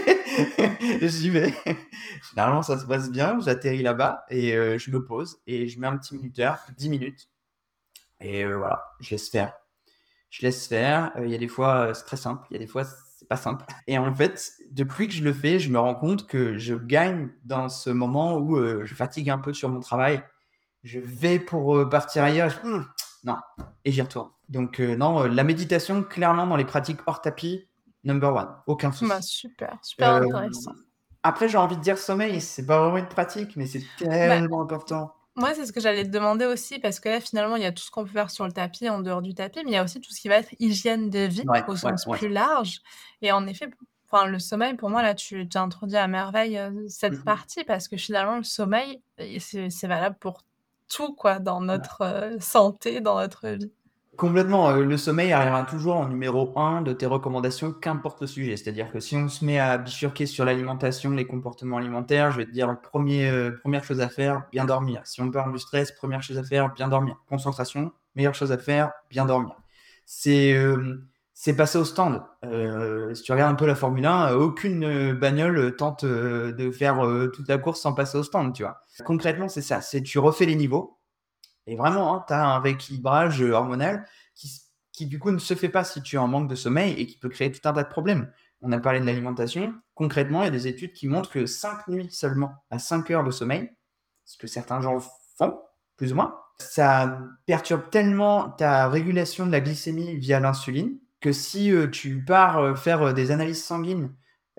[SPEAKER 2] J'y vais. Généralement, ça se passe bien. J'atterris là-bas et je me pose et je mets un petit minuteur, 10 minutes. Et voilà, je laisse faire. Je laisse faire. Il y a des fois, c'est très simple. Il y a des fois, c'est pas simple. Et en fait, depuis que je le fais, je me rends compte que je gagne dans ce moment où je fatigue un peu sur mon travail. Je vais pour partir ailleurs. Non, et j'y retourne. Donc non, la méditation, clairement, dans les pratiques hors tapis, number one, aucun
[SPEAKER 1] Bah,
[SPEAKER 2] souci.
[SPEAKER 1] super, super
[SPEAKER 2] Euh,
[SPEAKER 1] intéressant.
[SPEAKER 2] Après, j'ai envie de dire sommeil, c'est pas vraiment une pratique, mais c'est
[SPEAKER 1] Bah,
[SPEAKER 2] tellement important.
[SPEAKER 1] moi, c'est ce que j'allais te demander aussi parce que là, finalement, il y a tout ce qu'on peut faire sur le tapis, en dehors du tapis, mais il y a aussi tout ce qui va être hygiène de vie
[SPEAKER 2] Ouais,
[SPEAKER 1] au
[SPEAKER 2] ouais,
[SPEAKER 1] sens
[SPEAKER 2] ouais.
[SPEAKER 1] plus large et en effet, enfin, le sommeil pour moi, là, tu as introduit à merveille, cette
[SPEAKER 2] Mhm.
[SPEAKER 1] partie parce que finalement, le sommeil et c'est valable pour tout, quoi, dans
[SPEAKER 2] Ouais.
[SPEAKER 1] notre, santé, dans notre vie.
[SPEAKER 2] Complètement, le sommeil arrivera toujours en numéro un de tes recommandations, qu'importe le sujet. C'est-à-dire que si on se met à bifurquer sur l'alimentation, les comportements alimentaires, je vais te dire, première chose à faire, bien dormir. Si on parle du stress, première chose à faire, bien dormir. Concentration, meilleure chose à faire, bien dormir. C'est, c'est passé au stand. Si tu regardes un peu la Formule 1, aucune bagnole tente de faire toute la course sans passer au stand, tu vois. Concrètement, c'est ça. C'est tu refais les niveaux. Et vraiment, hein, tu as un rééquilibrage hormonal qui, du coup, ne se fait pas si tu es en manque de sommeil et qui peut créer tout un tas de problèmes. On a parlé de l'alimentation. Concrètement, il y a des études qui montrent que 5 nuits seulement à 5 heures de sommeil, ce que certains gens font, plus ou moins, ça perturbe tellement ta régulation de la glycémie via l'insuline que si tu pars faire des analyses sanguines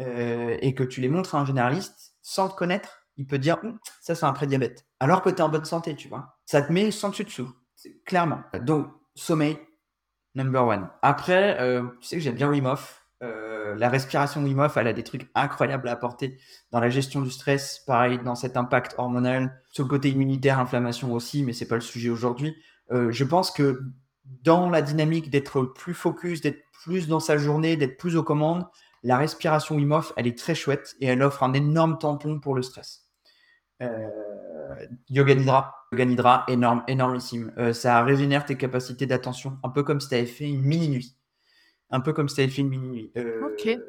[SPEAKER 2] et que tu les montres à un généraliste, sans te connaître, il peut dire ça c'est un prédiabète. Alors que tu es en bonne santé, tu vois. Ça te met sans dessus dessous, clairement. Donc, sommeil, number one. Après, tu sais que j'aime bien Wim Hof. La respiration Wim Hof, elle a des trucs incroyables à apporter dans la gestion du stress, pareil, dans cet impact hormonal, sur le côté immunitaire, inflammation aussi, mais c'est pas le sujet aujourd'hui. Je pense que dans la dynamique d'être plus focus, d'être plus dans sa journée, d'être plus aux commandes, la respiration Wim Hof, elle est très chouette et elle offre un énorme tampon pour le stress. Euh, Yoga Nidra, énorme, énormissime. Ça régénère tes capacités d'attention, un peu comme si tu avais fait une mini-nuit. Un peu comme si tu avais fait une mini-nuit.
[SPEAKER 1] OK.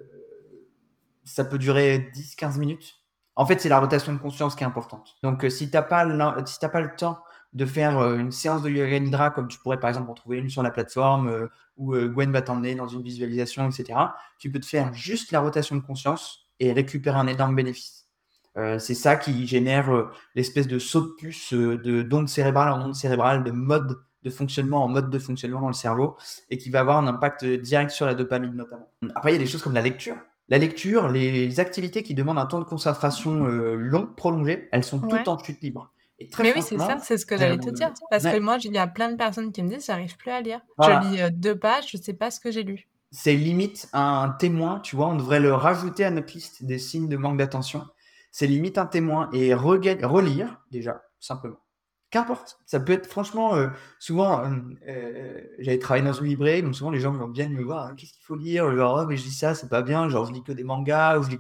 [SPEAKER 2] Ça peut durer 10-15 minutes. En fait, c'est la rotation de conscience qui est importante. Donc, si tu n'as pas, pas le temps de faire une séance de Yoga Nidra, comme tu pourrais par exemple en trouver une sur la plateforme, où Gwen va t'emmener dans une visualisation, etc., tu peux te faire juste la rotation de conscience et récupérer un énorme bénéfice. C'est ça qui génère l'espèce de saut de puce d'onde cérébrale en onde cérébrale, de mode de fonctionnement en mode de fonctionnement dans le cerveau et qui va avoir un impact direct sur la dopamine notamment. Après, il y a des choses comme la lecture. La lecture, les activités qui demandent un temps de concentration long, prolongé, elles sont toutes
[SPEAKER 1] Ouais.
[SPEAKER 2] en chute libre. Et très
[SPEAKER 1] Mais oui, c'est ça,
[SPEAKER 2] franchement,
[SPEAKER 1] c'est ce que j'allais te dire. Parce que
[SPEAKER 2] ouais,
[SPEAKER 1] moi, il y a plein de personnes qui me disent: «J'arrive plus à lire. Je
[SPEAKER 2] voilà,
[SPEAKER 1] lis, 2 pages, je sais pas ce que j'ai lu».
[SPEAKER 2] c'est limite un témoin, tu vois, on devrait le rajouter à notre liste des signes de manque d'attention. C'est limite un témoin et relire déjà, simplement. Qu'importe, ça peut être franchement, souvent, j'avais travaillé dans une librairie, donc souvent les gens viennent me voir, «Qu'est-ce qu'il faut lire?» Genre: «Oh mais je lis ça, c'est pas bien, genre je lis que des mangas» ou je lis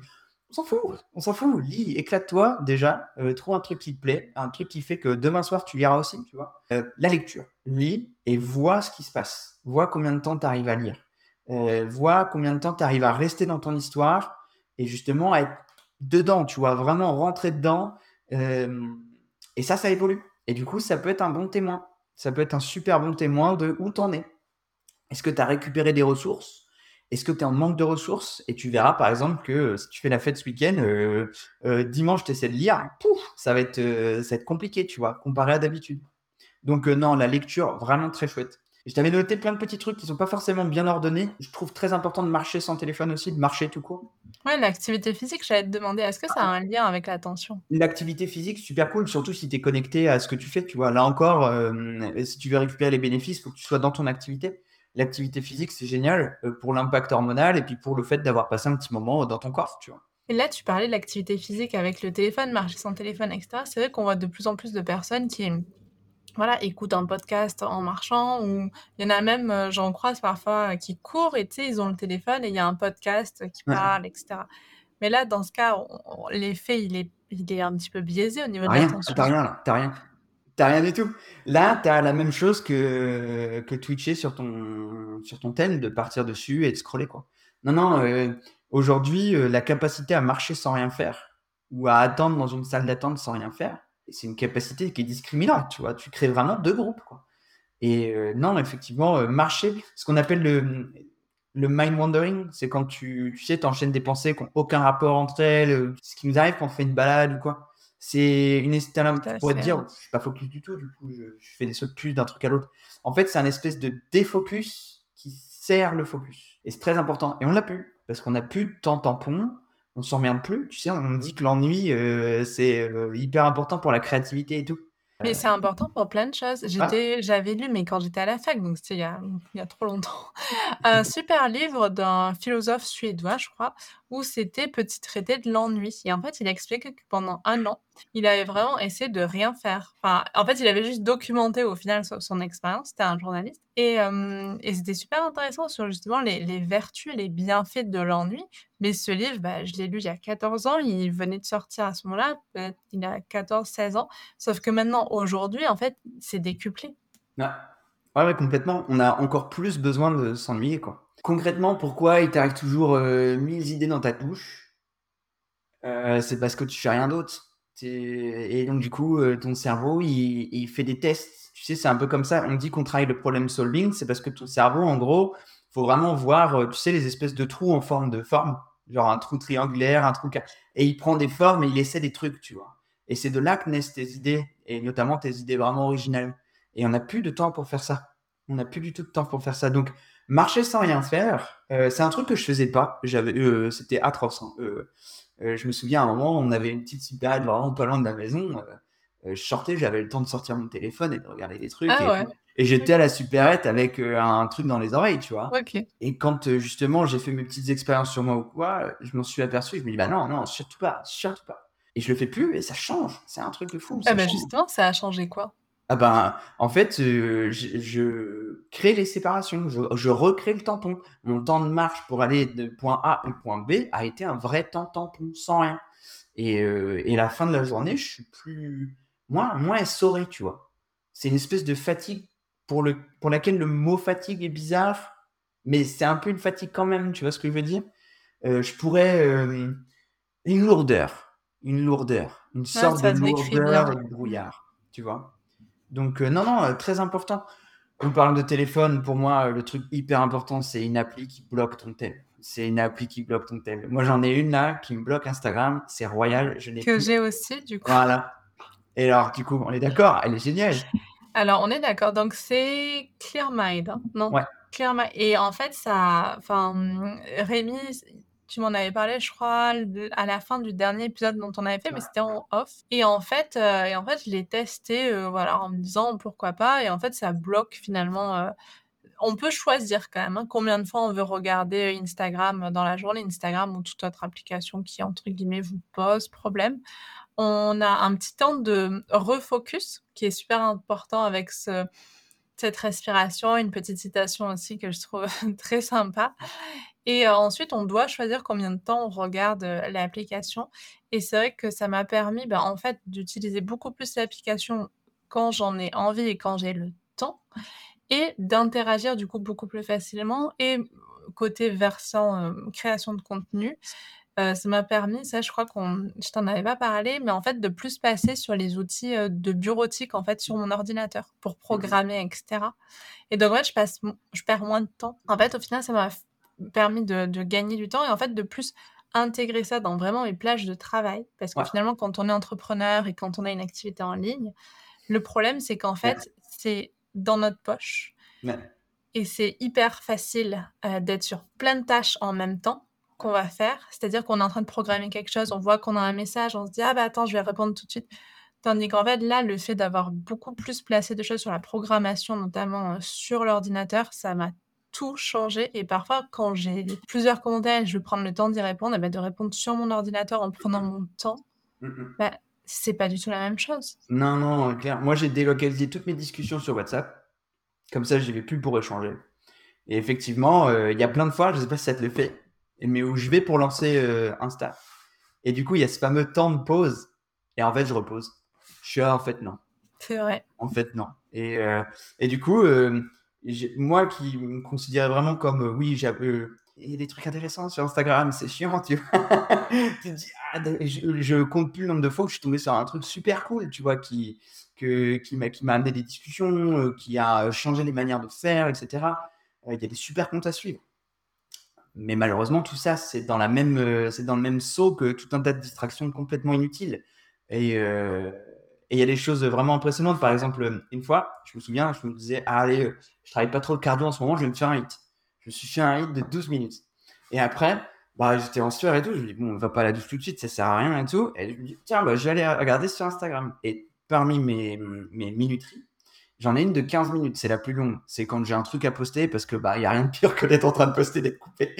[SPEAKER 2] on s'en fout, lis, éclate-toi déjà, trouve un truc qui te plaît, un truc qui fait que demain soir tu liras aussi, tu vois? La lecture, lis et vois ce qui se passe. Vois combien de temps tu arrives à lire. Vois combien de temps tu arrives à rester dans ton histoire et justement à être dedans, tu vois? Vraiment rentrer dedans, hem et ça évolue. Et du coup, ça peut être un bon témoin. Ça peut être un super bon témoin de où t'en es. Est-ce que tu as récupéré des ressources? Est-ce que tu es en manque de ressources? Et tu verras, par exemple, que si tu fais la fête ce week-end, dimanche, tu essaies de lire, pouf, ça va être compliqué, tu vois, comparé à d'habitude. Donc, non, la lecture, vraiment très chouette. Et je t'avais noté plein de petits trucs qui sont pas forcément bien ordonnés. Je trouve très important de marcher sans téléphone aussi, de marcher tout court.
[SPEAKER 1] Ouais, l'activité physique, j'allais te demander, est-ce que ça a un lien avec l'attention?
[SPEAKER 2] L'activité physique, super cool, surtout si tu es connecté à ce que tu fais, tu vois. Là encore, si tu veux récupérer les bénéfices, il faut que tu sois dans ton activité. L'activité physique, c'est génial pour l'impact hormonal et puis pour le fait d'avoir passé un petit moment dans ton corps, tu vois.
[SPEAKER 1] Et là, tu parlais de l'activité physique avec le téléphone, marcher sans téléphone et cetera. C'est vrai qu'on voit de plus en plus de personnes qui, voilà, écoutent un podcast en marchant ou il y en a même, j'en croise parfois, qui courent et tu sais, ils ont le téléphone et il y a un podcast qui
[SPEAKER 2] Ouais.
[SPEAKER 1] parle et cetera. Mais là, dans ce cas, on l'effet, il est un petit peu biaisé au niveau de
[SPEAKER 2] Rien,
[SPEAKER 1] l'attention.
[SPEAKER 2] t'as rien là, t'as rien. T'as rien du tout. Là, t'as la même chose que twitcher sur ton tel, de partir dessus et de scroller, quoi. Non, non, aujourd'hui, la capacité à marcher sans rien faire ou à attendre dans une salle d'attente sans rien faire, c'est une capacité qui est discriminante, tu vois. Tu crées vraiment deux groupes, quoi. Et non, effectivement, marcher, ce qu'on appelle Le mind wandering, c'est quand tu sais, t'enchaînes des pensées qui n'ont aucun rapport entre elles. Ce qui nous arrive quand on fait une balade ou quoi. C'est une tu
[SPEAKER 1] Tout à
[SPEAKER 2] pourrais te
[SPEAKER 1] fait,
[SPEAKER 2] dire,
[SPEAKER 1] ouais.
[SPEAKER 2] je suis pas focus du tout, du coup, je fais des sauts de puce d'un truc à l'autre. En fait, c'est un espèce de défocus qui sert le focus. Et c'est très important. Et on l'a plus, parce qu'on n'a plus de temps tampon, on s'emmerde plus. Tu sais, on dit que l'ennui, c'est hyper important pour la créativité et tout.
[SPEAKER 1] Mais c'est important pour plein de choses.
[SPEAKER 2] Ah,
[SPEAKER 1] J'avais lu, mais quand j'étais à la fac, donc c'était il y a trop longtemps, un super livre d'un philosophe suédois, je crois, où c'était Petit traité de l'ennui. Et en fait, il expliquait que pendant 1 an, il avait vraiment essayé de rien faire. Enfin, en fait, il avait juste documenté au final son expérience. C'était un journaliste. Et c'était super intéressant sur justement les vertus et les bienfaits de l'ennui. Mais ce livre, bah, je l'ai lu il y a 14 ans. Il venait de sortir à ce moment-là. Peut-être il a 14, 16 ans. Sauf que maintenant, aujourd'hui, en fait, c'est décuplé.
[SPEAKER 2] ouais. Ouais, ouais, complètement. On a encore plus besoin de s'ennuyer, quoi. Concrètement, pourquoi il t'arrive toujours 1000 idées dans ta touche? C'est parce que tu fais rien d'autre. Et donc, du coup, ton cerveau, il fait des tests. Tu sais, c'est un peu comme ça. On dit qu'on travaille le problem solving. C'est parce que ton cerveau, en gros, faut vraiment voir, tu sais, les espèces de trous en forme de forme. Genre un trou triangulaire, un trou et il prend des formes et il essaie des trucs, tu vois. Et c'est de là que naissent tes idées. Et notamment tes idées vraiment originales. Et on n'a plus de temps pour faire ça. On n'a plus du tout de temps pour faire ça. Donc, marcher sans rien faire, c'est un truc que je faisais pas. C'était atroce, hein. Je me souviens à un moment, on avait une petite supérette vraiment pas loin de la maison. Je sortais, j'avais le temps de sortir mon téléphone et de regarder des trucs.
[SPEAKER 1] Ah
[SPEAKER 2] Et,
[SPEAKER 1] ouais,
[SPEAKER 2] et j'étais à la supérette avec un truc dans les oreilles, tu vois.
[SPEAKER 1] ok.
[SPEAKER 2] Et quand justement j'ai fait mes petites expériences sur moi ou quoi, je m'en suis aperçu. Je me dis, bah non, non, surtout pas, surtout pas. Et je le fais plus et ça change. C'est un truc de fou,
[SPEAKER 1] Ah
[SPEAKER 2] ça
[SPEAKER 1] bah
[SPEAKER 2] change.
[SPEAKER 1] justement, ça a changé quoi?
[SPEAKER 2] Ah ben, en fait, je crée les séparations, je recrée le tampon. Mon temps de marche pour aller de point A au point B a été un vrai temps tampon, sans rien. Et la fin de la journée, je suis plus moins essoré, tu vois? C'est une espèce de fatigue pour laquelle le mot fatigue est bizarre, mais c'est un peu une fatigue quand même, tu vois ce que je veux dire? Je pourrais, une lourdeur, une
[SPEAKER 1] Ouais,
[SPEAKER 2] sorte de
[SPEAKER 1] ça se décrit
[SPEAKER 2] lourdeur
[SPEAKER 1] bien.
[SPEAKER 2] et de
[SPEAKER 1] Mmh.
[SPEAKER 2] brouillard, tu vois? Donc non, non, très important. On parle de téléphone, pour moi, le truc hyper important, c'est une appli qui bloque ton tel. C'est une appli qui bloque ton tel. Moi, j'en ai une là qui me bloque Instagram, c'est royal, je n'ai
[SPEAKER 1] Que
[SPEAKER 2] plus.
[SPEAKER 1] j'ai aussi du coup.
[SPEAKER 2] Voilà. Et alors, du coup, on est d'accord, elle est géniale.
[SPEAKER 1] Alors on est d'accord, donc c'est Clearmind, hein? Non?
[SPEAKER 2] Ouais,
[SPEAKER 1] Clearmind et en fait ça enfin, Rémi, tu m'en avais parlé je crois à la fin du dernier épisode dont on avait fait, mais c'était en off et en fait je l'ai testé, voilà, en me disant: «Pourquoi pas?» et en fait ça bloque finalement, on peut choisir quand même, hein, combien de fois on veut regarder Instagram dans la journée, Instagram ou toute autre application qui entre guillemets «vous pose problème». On a un petit temps de refocus qui est super important avec cette respiration, une petite citation aussi que je trouve très sympa et ensuite on doit choisir combien de temps on regarde, l'application et c'est vrai que ça m'a permis, ben, en fait, d'utiliser beaucoup plus l'application quand j'en ai envie et quand j'ai le temps et d'interagir du coup beaucoup plus facilement et côté versant, création de contenu, ça m'a permis, ça je crois qu'on je t'en avais pas parlé, mais en fait de plus passer sur les outils, de bureautique en fait sur mon ordinateur pour
[SPEAKER 2] mmh,
[SPEAKER 1] programmer et cetera et donc en fait je perds moins de temps. En fait au final ça m'a permis de gagner du temps et en fait de plus intégrer ça dans vraiment mes plages de travail parce que
[SPEAKER 2] ouais,
[SPEAKER 1] finalement quand on est entrepreneur et quand on a une activité en ligne, le problème c'est qu'en
[SPEAKER 2] ouais,
[SPEAKER 1] fait c'est dans notre poche
[SPEAKER 2] ouais,
[SPEAKER 1] et c'est hyper facile, d'être sur plein de tâches en même temps qu'on va faire. C'est-à-dire qu'on est en train de programmer quelque chose, on voit qu'on a un message, on se dit: «Ah bah attends, je vais répondre tout de suite». Tandis qu'en fait, là, le fait d'avoir beaucoup plus placé de choses sur la programmation, notamment, sur l'ordinateur, ça m'a tout changé et parfois quand j'ai plusieurs commentaires et je veux prendre le temps d'y répondre et bah, de répondre sur mon ordinateur en prenant mon temps,
[SPEAKER 2] mmh.
[SPEAKER 1] bah, c'est pas du tout la même chose.
[SPEAKER 2] Non, non, clair. Moi, j'ai délocalisé toutes mes discussions sur WhatsApp. Comme ça, j'y vais plus pour échanger. Et effectivement, il y a plein de fois, je sais pas si ça te le fait, mais où je vais pour lancer Insta. Et du coup, il y a ce fameux temps de pause. Et en fait, je repose. Je suis en fait, non.
[SPEAKER 1] C'est vrai.
[SPEAKER 2] En fait, non. Et du coup, moi qui me considérais vraiment comme, oui, il y a des trucs intéressants sur Instagram, c'est chiant, tu vois. Tu te dis, ah, je compte plus le nombre de fois où je suis tombé sur un truc super cool, tu vois, qui m'a amené des discussions, qui a changé les manières de faire, etc. Il y a des super comptes à suivre. Mais malheureusement, tout ça, c'est dans le même seau que tout un tas de distractions complètement inutiles. Et il y a des choses vraiment impressionnantes. Par exemple, une fois, je me souviens, je me disais, ah, allez, je travaille pas trop le cardio en ce moment, je vais me faire un hit. Je me suis fait un hit de 12 minutes. Et après, bah, j'étais en sueur et tout. Je me dis, bon, on va pas à la douche tout de suite, ça sert à rien et tout. Et je me dis, tiens, bah, je vais aller regarder sur Instagram. Et parmi mes minuteries, j'en ai une de 15 minutes, c'est la plus longue. C'est quand j'ai un truc à poster parce que bah, y a rien de pire que d'être en train de poster, d'être coupé.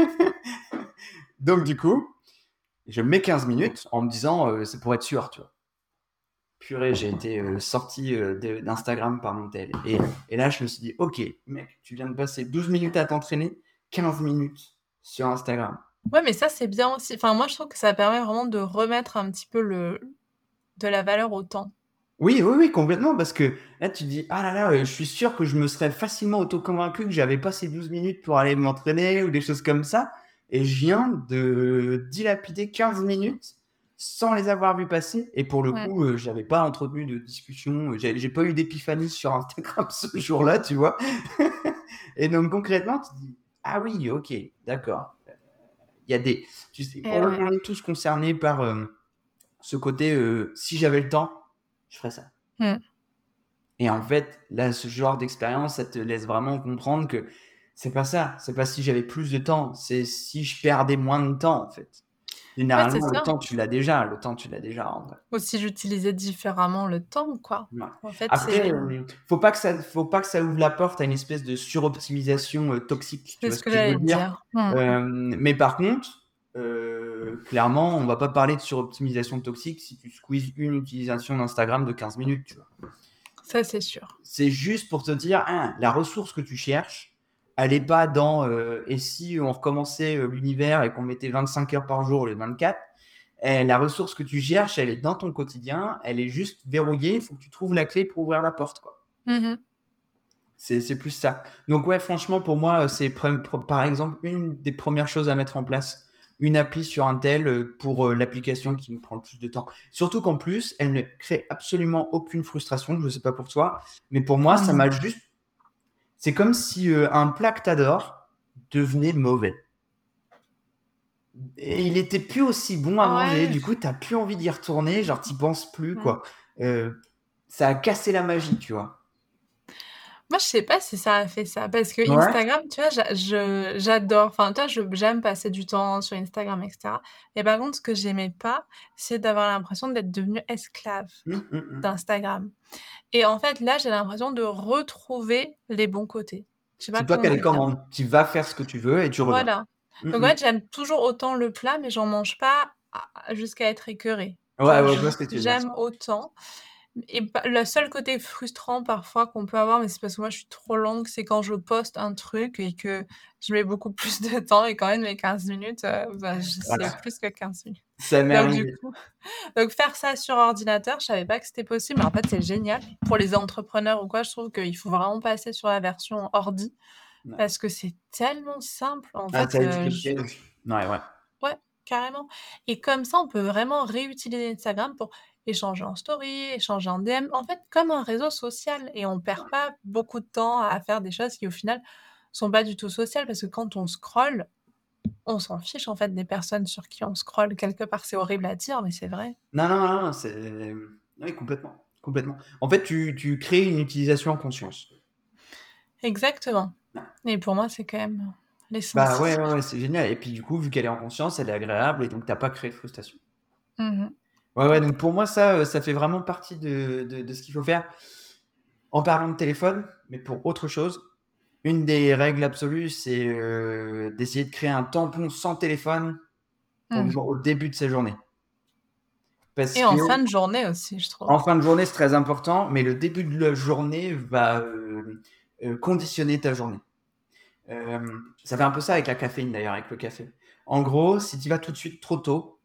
[SPEAKER 2] Donc du coup, je mets 15 minutes en me disant c'est pour être sûr, tu vois. Purée, j'ai été sorti d'Instagram par mon tel. Et là, je me suis dit, ok, mec, tu viens de passer 12 minutes à t'entraîner, 15 minutes sur Instagram.
[SPEAKER 1] Ouais, mais ça, c'est bien aussi. Enfin, moi, je trouve que ça permet vraiment de remettre un petit peu de la valeur au temps.
[SPEAKER 2] Oui, oui, oui, complètement, parce que là, tu te dis, ah là là, je suis sûr que je me serais facilement auto-convaincu que j'avais pas ces 12 minutes pour aller m'entraîner ou des choses comme ça, et je viens de dilapider 15 minutes sans les avoir vues passer, et pour le
[SPEAKER 1] Ouais.
[SPEAKER 2] coup, j'avais pas entretenu de discussion, j'ai pas eu d'épiphanie sur Instagram ce jour-là, tu vois. Et donc, concrètement, tu te dis, ah oui, ok, d'accord. Il y a des, tu sais,
[SPEAKER 1] Et ouais.
[SPEAKER 2] on est tous concernés par ce côté, si j'avais le temps, je ferais ça.
[SPEAKER 1] Mm.
[SPEAKER 2] Et en fait, là, ce genre d'expérience, ça te laisse vraiment comprendre que c'est pas ça. C'est pas si j'avais plus de temps, c'est si je perdais moins de temps, en fait.
[SPEAKER 1] Ouais, c'est
[SPEAKER 2] Généralement, le
[SPEAKER 1] ça.
[SPEAKER 2] temps, tu l'as déjà. Le temps, tu l'as déjà, en vrai.
[SPEAKER 1] Aussi, j'utilisais différemment le temps, quoi.
[SPEAKER 2] Ouais.
[SPEAKER 1] En fait,
[SPEAKER 2] Après, faut pas que ça ouvre la porte à une espèce de suroptimisation toxique. Tu
[SPEAKER 1] c'est
[SPEAKER 2] vois
[SPEAKER 1] ce
[SPEAKER 2] ce
[SPEAKER 1] que
[SPEAKER 2] que je veux
[SPEAKER 1] j'allais te
[SPEAKER 2] dire?
[SPEAKER 1] dire. Mm.
[SPEAKER 2] Mais par contre, clairement, on va pas parler de suroptimisation toxique si tu squeezes une utilisation d'Instagram de 15 minutes, tu vois.
[SPEAKER 1] Ça, c'est sûr.
[SPEAKER 2] C'est juste pour te dire, hein, la ressource que tu cherches, elle n'est pas dans et si on recommençait l'univers et qu'on mettait 25 heures par jour au lieu de 24, la ressource que tu cherches, elle est dans ton quotidien, elle est juste verrouillée, il faut que tu trouves la clé pour ouvrir la porte, quoi.
[SPEAKER 1] Mhm.
[SPEAKER 2] C'est plus ça. Donc ouais, franchement, pour moi, c'est par exemple une des premières choses à mettre en place, une appli sur un tel pour l'application qui me prend le plus de temps. Surtout qu'en plus, elle ne crée absolument aucune frustration, je ne sais pas pour toi, mais pour moi,
[SPEAKER 1] Ah
[SPEAKER 2] ça
[SPEAKER 1] non.
[SPEAKER 2] m'a juste... C'est comme si un plat que t'adores devenait mauvais. Et il était plus aussi bon à manger,
[SPEAKER 1] Ouais.
[SPEAKER 2] du coup, t'as plus envie d'y retourner, genre t'y penses plus,
[SPEAKER 1] Mm.
[SPEAKER 2] quoi. Euh, Ça a cassé la magie, tu vois.
[SPEAKER 1] Moi, je sais pas si ça a fait ça, parce que
[SPEAKER 2] Ouais.
[SPEAKER 1] Instagram, tu vois, j'adore. Enfin, toi, j'aime passer du temps sur Instagram, etc. Et par contre, ce que j'aimais pas, c'est d'avoir l'impression d'être devenue esclave
[SPEAKER 2] Hum.
[SPEAKER 1] d'Instagram. Et en fait, là, j'ai l'impression de retrouver les bons côtés. Je sais pas
[SPEAKER 2] C'est toi qui
[SPEAKER 1] comment
[SPEAKER 2] as les
[SPEAKER 1] dire.
[SPEAKER 2] commandes. Tu vas faire ce que tu veux et tu reviens.
[SPEAKER 1] Voilà. Donc en
[SPEAKER 2] Hum.
[SPEAKER 1] fait, j'aime toujours autant le plat, mais j'en mange pas jusqu'à être écœurée. Tu
[SPEAKER 2] Ouais,
[SPEAKER 1] vois,
[SPEAKER 2] ouais, je vois ce que tu veux dire.
[SPEAKER 1] j'aime autant. Et le seul côté frustrant parfois qu'on peut avoir, mais c'est parce que moi je suis trop longue, c'est quand je poste un truc et que je mets beaucoup plus de temps et quand même mes 15 minutes, c'est
[SPEAKER 2] Voilà.
[SPEAKER 1] plus que 15 minutes.
[SPEAKER 2] Ça m'est
[SPEAKER 1] Donc du
[SPEAKER 2] arrivé.
[SPEAKER 1] coup, donc faire ça sur ordinateur, je savais pas que c'était possible, mais en fait c'est génial. Pour les entrepreneurs ou quoi, je trouve qu'il faut vraiment passer sur la version ordi
[SPEAKER 2] Ouais.
[SPEAKER 1] parce que c'est tellement simple. En
[SPEAKER 2] Ah,
[SPEAKER 1] fait,
[SPEAKER 2] ça évite le piège. Ouais, ouais.
[SPEAKER 1] ouais, carrément. Et comme ça, on peut vraiment réutiliser Instagram pour échanger en story, échanger en DM, en fait, comme un réseau social. Et on perd pas beaucoup de temps à faire des choses qui, au final, sont pas du tout sociales, parce que quand on scrolle, on s'en fiche, en fait, des personnes sur qui on scrolle quelque part. C'est horrible à dire, mais c'est vrai.
[SPEAKER 2] Non, non, non, c'est... Oui, complètement. Complètement. En fait, tu crées une utilisation en conscience.
[SPEAKER 1] Exactement.
[SPEAKER 2] Ouais.
[SPEAKER 1] Et pour moi, c'est quand même
[SPEAKER 2] Bah ouais,
[SPEAKER 1] l'essentiel.
[SPEAKER 2] ouais, ouais, c'est génial. Et puis du coup, vu qu'elle est en conscience, elle est agréable et donc t'as pas créé de frustration.
[SPEAKER 1] Mhm.
[SPEAKER 2] Ouais, ouais,
[SPEAKER 1] Top.
[SPEAKER 2] donc pour moi, ça fait vraiment partie de ce qu'il faut faire en parlant de téléphone, mais pour autre chose. Une des règles absolues, c'est d'essayer de créer un tampon sans téléphone
[SPEAKER 1] Mhm.
[SPEAKER 2] au début de sa journée. Parce
[SPEAKER 1] Et
[SPEAKER 2] que
[SPEAKER 1] en fin de journée aussi, je trouve.
[SPEAKER 2] en fin de journée, c'est très important, mais le début de la journée va conditionner ta journée. Ça fait un peu ça avec la caféine d'ailleurs, avec le café. En gros, si tu vas tout de suite trop tôt,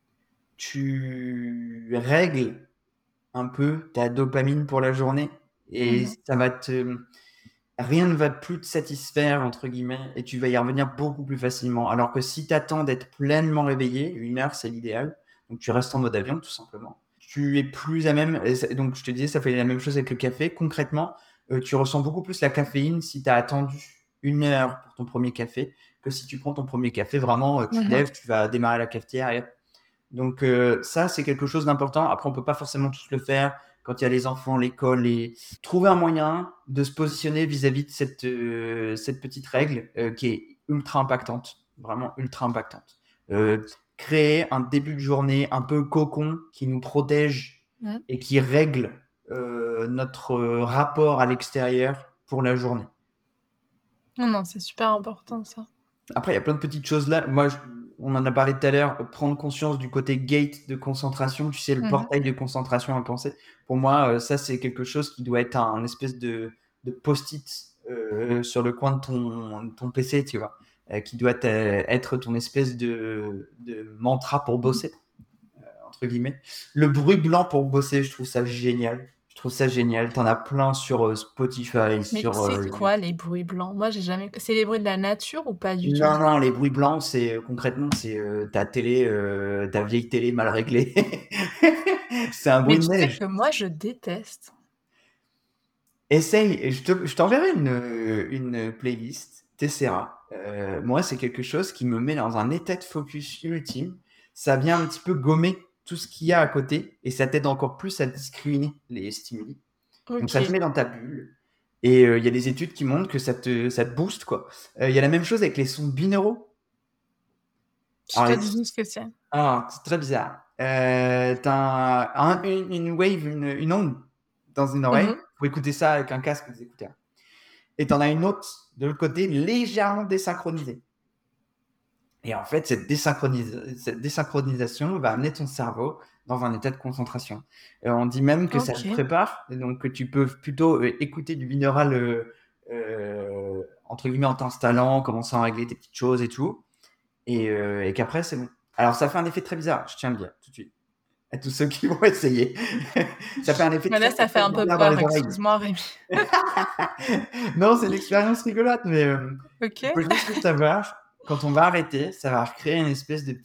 [SPEAKER 2] tu règles un peu ta dopamine pour la journée et
[SPEAKER 1] Mhm.
[SPEAKER 2] ça va te rien ne va plus te satisfaire entre guillemets et tu vas y revenir beaucoup plus facilement. Alors que si tu attends d'être pleinement réveillé, 1 heure c'est l'idéal, donc tu restes en mode avion tout simplement. Tu es plus à même, donc je te disais, ça fait la même chose avec le café. Concrètement, tu ressens beaucoup plus la caféine si tu as attendu 1 heure pour ton premier café que si tu prends ton premier café, vraiment, tu te
[SPEAKER 1] Mhm.
[SPEAKER 2] lèves, tu vas démarrer la cafetière. Donc ça, c'est quelque chose d'important. Après, on peut pas forcément tous le faire quand il y a les enfants, l'école. Trouver un moyen de se positionner vis-à-vis de cette petite règle qui est ultra impactante, vraiment ultra impactante. Euh, Créer un début de journée un peu cocon qui nous protège
[SPEAKER 1] Mhm.
[SPEAKER 2] et qui règle notre rapport à l'extérieur pour la journée.
[SPEAKER 1] Non, non, c'est super important ça.
[SPEAKER 2] Après, il y a plein de petites choses là. On en a parlé tout à l'heure, prendre conscience du côté gate de concentration, tu sais, le
[SPEAKER 1] Mhm.
[SPEAKER 2] portail de concentration à penser. Pour moi, ça, c'est quelque chose qui doit être un espèce de post-it sur le coin de ton PC, tu vois, qui doit être ton espèce de mantra pour bosser, entre guillemets. Le bruit blanc pour bosser, je trouve ça génial. Je trouve ça génial. T'en as plein sur Spotify,
[SPEAKER 1] Mais
[SPEAKER 2] sur
[SPEAKER 1] c'est quoi les bruits blancs? Moi, j'ai jamais. C'est les bruits de la nature ou pas du tout?
[SPEAKER 2] Non, non, les bruits blancs, c'est concrètement, c'est ta télé, ta vieille télé mal réglée. C'est un
[SPEAKER 1] Mais
[SPEAKER 2] bruit de
[SPEAKER 1] tu sais
[SPEAKER 2] neige.
[SPEAKER 1] que moi, je déteste.
[SPEAKER 2] Essaye, je t'enverrai une playlist, t'essaieras. Moi, c'est quelque chose qui me met dans un état de focus ultime. Ça vient un petit peu gommer tout ce qu'il y a à côté et ça t'aide encore plus à discriminer les stimuli. Donc, ça te
[SPEAKER 1] Ok.
[SPEAKER 2] met dans ta bulle. Et il y a des études qui montrent que ça te booste, quoi. Il y a la même chose avec les sons binauraux.
[SPEAKER 1] Je
[SPEAKER 2] Alors,
[SPEAKER 1] te dis ce que c'est.
[SPEAKER 2] C'est très bizarre. T'as une wave, une onde dans une oreille.
[SPEAKER 1] Mhm.
[SPEAKER 2] Faut écouter ça avec un casque ou des écouteurs. Et t'en as une autre de l'autre côté, légèrement désynchronisée. Et en fait, cette désynchronisation va amener ton cerveau dans un état de concentration. On dit même que ça te
[SPEAKER 1] Ok.
[SPEAKER 2] prépare, et donc que tu peux plutôt écouter du binaural, entre guillemets, en t'installant, en commençant à régler tes petites choses et tout, et qu'après, c'est bon. Alors, ça fait un effet très bizarre, je tiens à le dire tout de suite, à tous ceux qui vont essayer. Ça fait un effet
[SPEAKER 1] Mais là,
[SPEAKER 2] très,
[SPEAKER 1] ça fait
[SPEAKER 2] très
[SPEAKER 1] un peu
[SPEAKER 2] bizarre dans
[SPEAKER 1] peur.
[SPEAKER 2] les oreilles.
[SPEAKER 1] Excuse-moi, Rémi.
[SPEAKER 2] Non, c'est une expérience rigolote, mais
[SPEAKER 1] Ok.
[SPEAKER 2] il faut juste le savoir, quand on va arrêter, ça va recréer une espèce de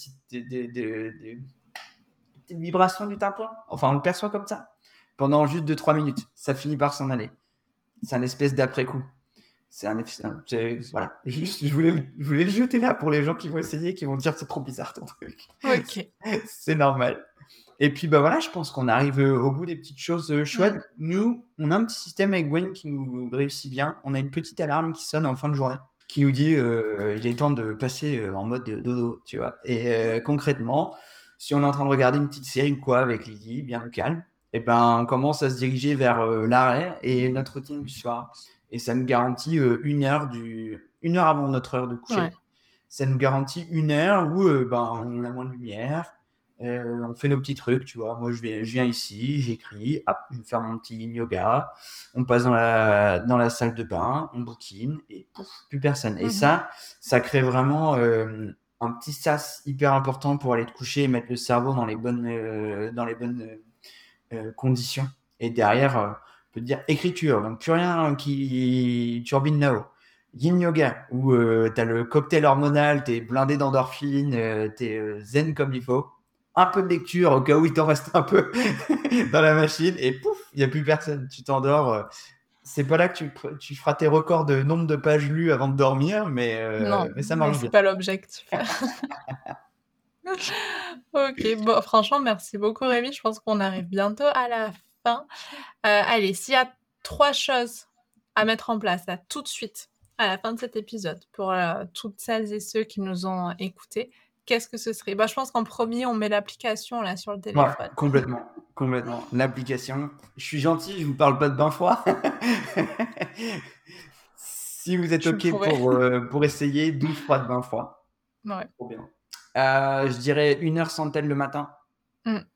[SPEAKER 2] petite vibration du tympan. Enfin, on le perçoit comme ça. Pendant juste 2-3 minutes. Ça finit par s'en aller. C'est un espèce d'après-coup. Voilà. Juste, je voulais le jeter là pour les gens qui vont essayer, qui vont dire c'est trop bizarre ton truc.
[SPEAKER 1] Ok.
[SPEAKER 2] C'est normal. Et puis bah voilà, je pense qu'on arrive au bout des petites choses chouettes.
[SPEAKER 1] Mm.
[SPEAKER 2] Nous, on a un petit système avec Gwen qui nous réussit bien. On a une petite alarme qui sonne en fin de journée, qui nous dit il est temps de passer en mode dodo, tu vois. Et concrètement, si on est en train de regarder une petite série ou quoi avec Lily, bien au calme, et ben on commence à se diriger vers l'arrêt et notre routine du soir. Et ça nous garantit une heure avant notre heure de
[SPEAKER 1] Ouais.
[SPEAKER 2] coucher. Ça nous garantit une heure où ben, on a moins de lumière, on fait nos petits trucs, tu vois. Moi, je viens ici, j'écris, hop, je vais faire mon petit yoga, on passe dans la salle de bain, on bouquine, et pouf, plus personne. Et
[SPEAKER 1] Mhm.
[SPEAKER 2] ça crée vraiment un petit sas hyper important pour aller te coucher et mettre le cerveau dans les bonnes conditions. Et derrière, on peut te dire écriture, donc plus rien qui turbine là-haut. Yin yoga, où t'as le cocktail hormonal, t'es blindé d'endorphines, t'es zen comme il faut. Un peu de lecture au cas où il t'en reste un peu dans la machine, et pouf, il n'y a plus personne. Tu t'endors. C'est pas là que tu feras tes records de nombre de pages lues avant de dormir, mais,
[SPEAKER 1] Non,
[SPEAKER 2] ça
[SPEAKER 1] mais
[SPEAKER 2] marche
[SPEAKER 1] c'est
[SPEAKER 2] bien.
[SPEAKER 1] pas l'objectif. Ok, bon, franchement, merci beaucoup, Rémi. Je pense qu'on arrive bientôt à la fin. Allez, s'il y a 3 choses à mettre en place là, tout de suite, à la fin de cet épisode, pour toutes celles et ceux qui nous ont écoutés, qu'est-ce que ce serait? Bah, je pense qu'en premier, on met l'application là sur le
[SPEAKER 2] Ouais,
[SPEAKER 1] téléphone.
[SPEAKER 2] complètement, complètement. L'application. Je suis gentil, je vous parle pas de bain froid. Si vous êtes
[SPEAKER 1] Tu
[SPEAKER 2] OK
[SPEAKER 1] pourrais.
[SPEAKER 2] pour essayer, douche froide, bain froid.
[SPEAKER 1] Ouais.
[SPEAKER 2] Trop bien. Je dirais 1 heure sans tel le matin.
[SPEAKER 1] Mm.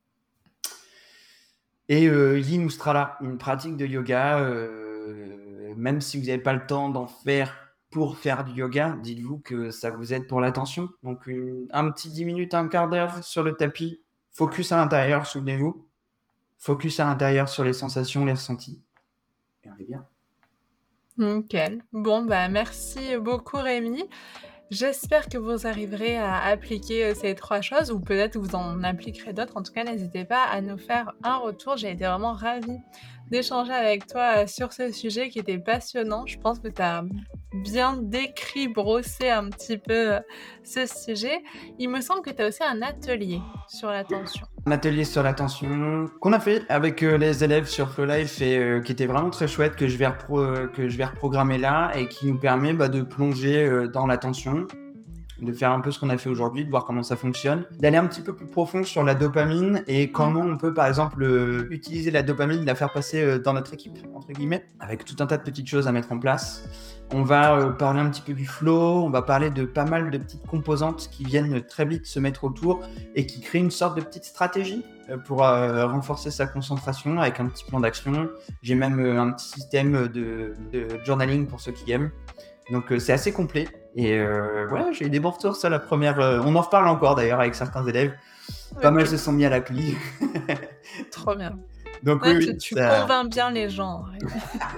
[SPEAKER 2] Et Yin Ustrala, une pratique de yoga. Même si vous n'avez pas le temps d'en faire pour faire du yoga, dites-vous que ça vous aide pour l'attention. Donc un petit 10 minutes, un quart d'heure sur le tapis. Focus à l'intérieur, souvenez-vous. Focus à l'intérieur sur les sensations, les ressentis. Et on est bien.
[SPEAKER 1] Nickel. Bon, bah, merci beaucoup, Rémi. J'espère que vous arriverez à appliquer ces 3 choses ou peut-être vous en appliquerez d'autres. En tout cas, n'hésitez pas à nous faire un retour. J'ai été vraiment ravie d'échanger avec toi, sur ce sujet qui était passionnant. Je pense que tu as bien décrit, brossé un petit peu, ce sujet. Il me semble que tu as aussi un atelier sur l'attention.
[SPEAKER 2] Un atelier sur l'attention qu'on a fait avec les élèves sur Flow Life et qui était vraiment très chouette, que je vais reprogrammer là et qui nous permet de plonger dans l'attention, de faire un peu ce qu'on a fait aujourd'hui, de voir comment ça fonctionne, d'aller un petit peu plus profond sur la dopamine et comment on peut par exemple utiliser la dopamine, la faire passer dans notre équipe, entre guillemets, avec tout un tas de petites choses à mettre en place. On va parler un petit peu du flow, on va parler de pas mal de petites composantes qui viennent très vite se mettre autour et qui créent une sorte de petite stratégie pour renforcer sa concentration avec un petit plan d'action. J'ai même un petit système de journaling pour ceux qui aiment. Donc c'est assez complet et ouais, j'ai eu des bons retours sur la première. On en reparle encore d'ailleurs avec certains élèves. Pas mal
[SPEAKER 1] OK,
[SPEAKER 2] se sont mis à l'appli.
[SPEAKER 1] trop bien.
[SPEAKER 2] Donc
[SPEAKER 1] Ouais,
[SPEAKER 2] oui,
[SPEAKER 1] tu
[SPEAKER 2] ça...
[SPEAKER 1] convaincs bien les gens, en vrai.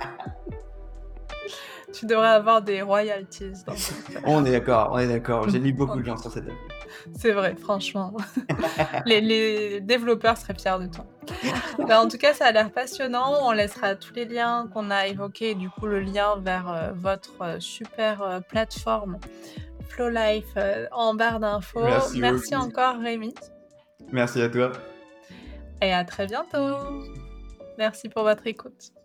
[SPEAKER 1] Tu devrais avoir des royalties dans ce cas.
[SPEAKER 2] on est d'accord, on est d'accord. J'ai mis beaucoup
[SPEAKER 1] Oh,
[SPEAKER 2] de gens sur cette appli.
[SPEAKER 1] c'est vrai, franchement. Les développeurs seraient fiers de toi. Bah, en tout cas, ça a l'air passionnant. On laissera tous les liens qu'on a évoqués et du coup le lien vers, votre, super, plateforme Flow Life, en barre d'infos.
[SPEAKER 2] Merci
[SPEAKER 1] Merci
[SPEAKER 2] beaucoup.
[SPEAKER 1] encore Rémi
[SPEAKER 2] Merci à toi.
[SPEAKER 1] et à très bientôt. Merci pour votre écoute.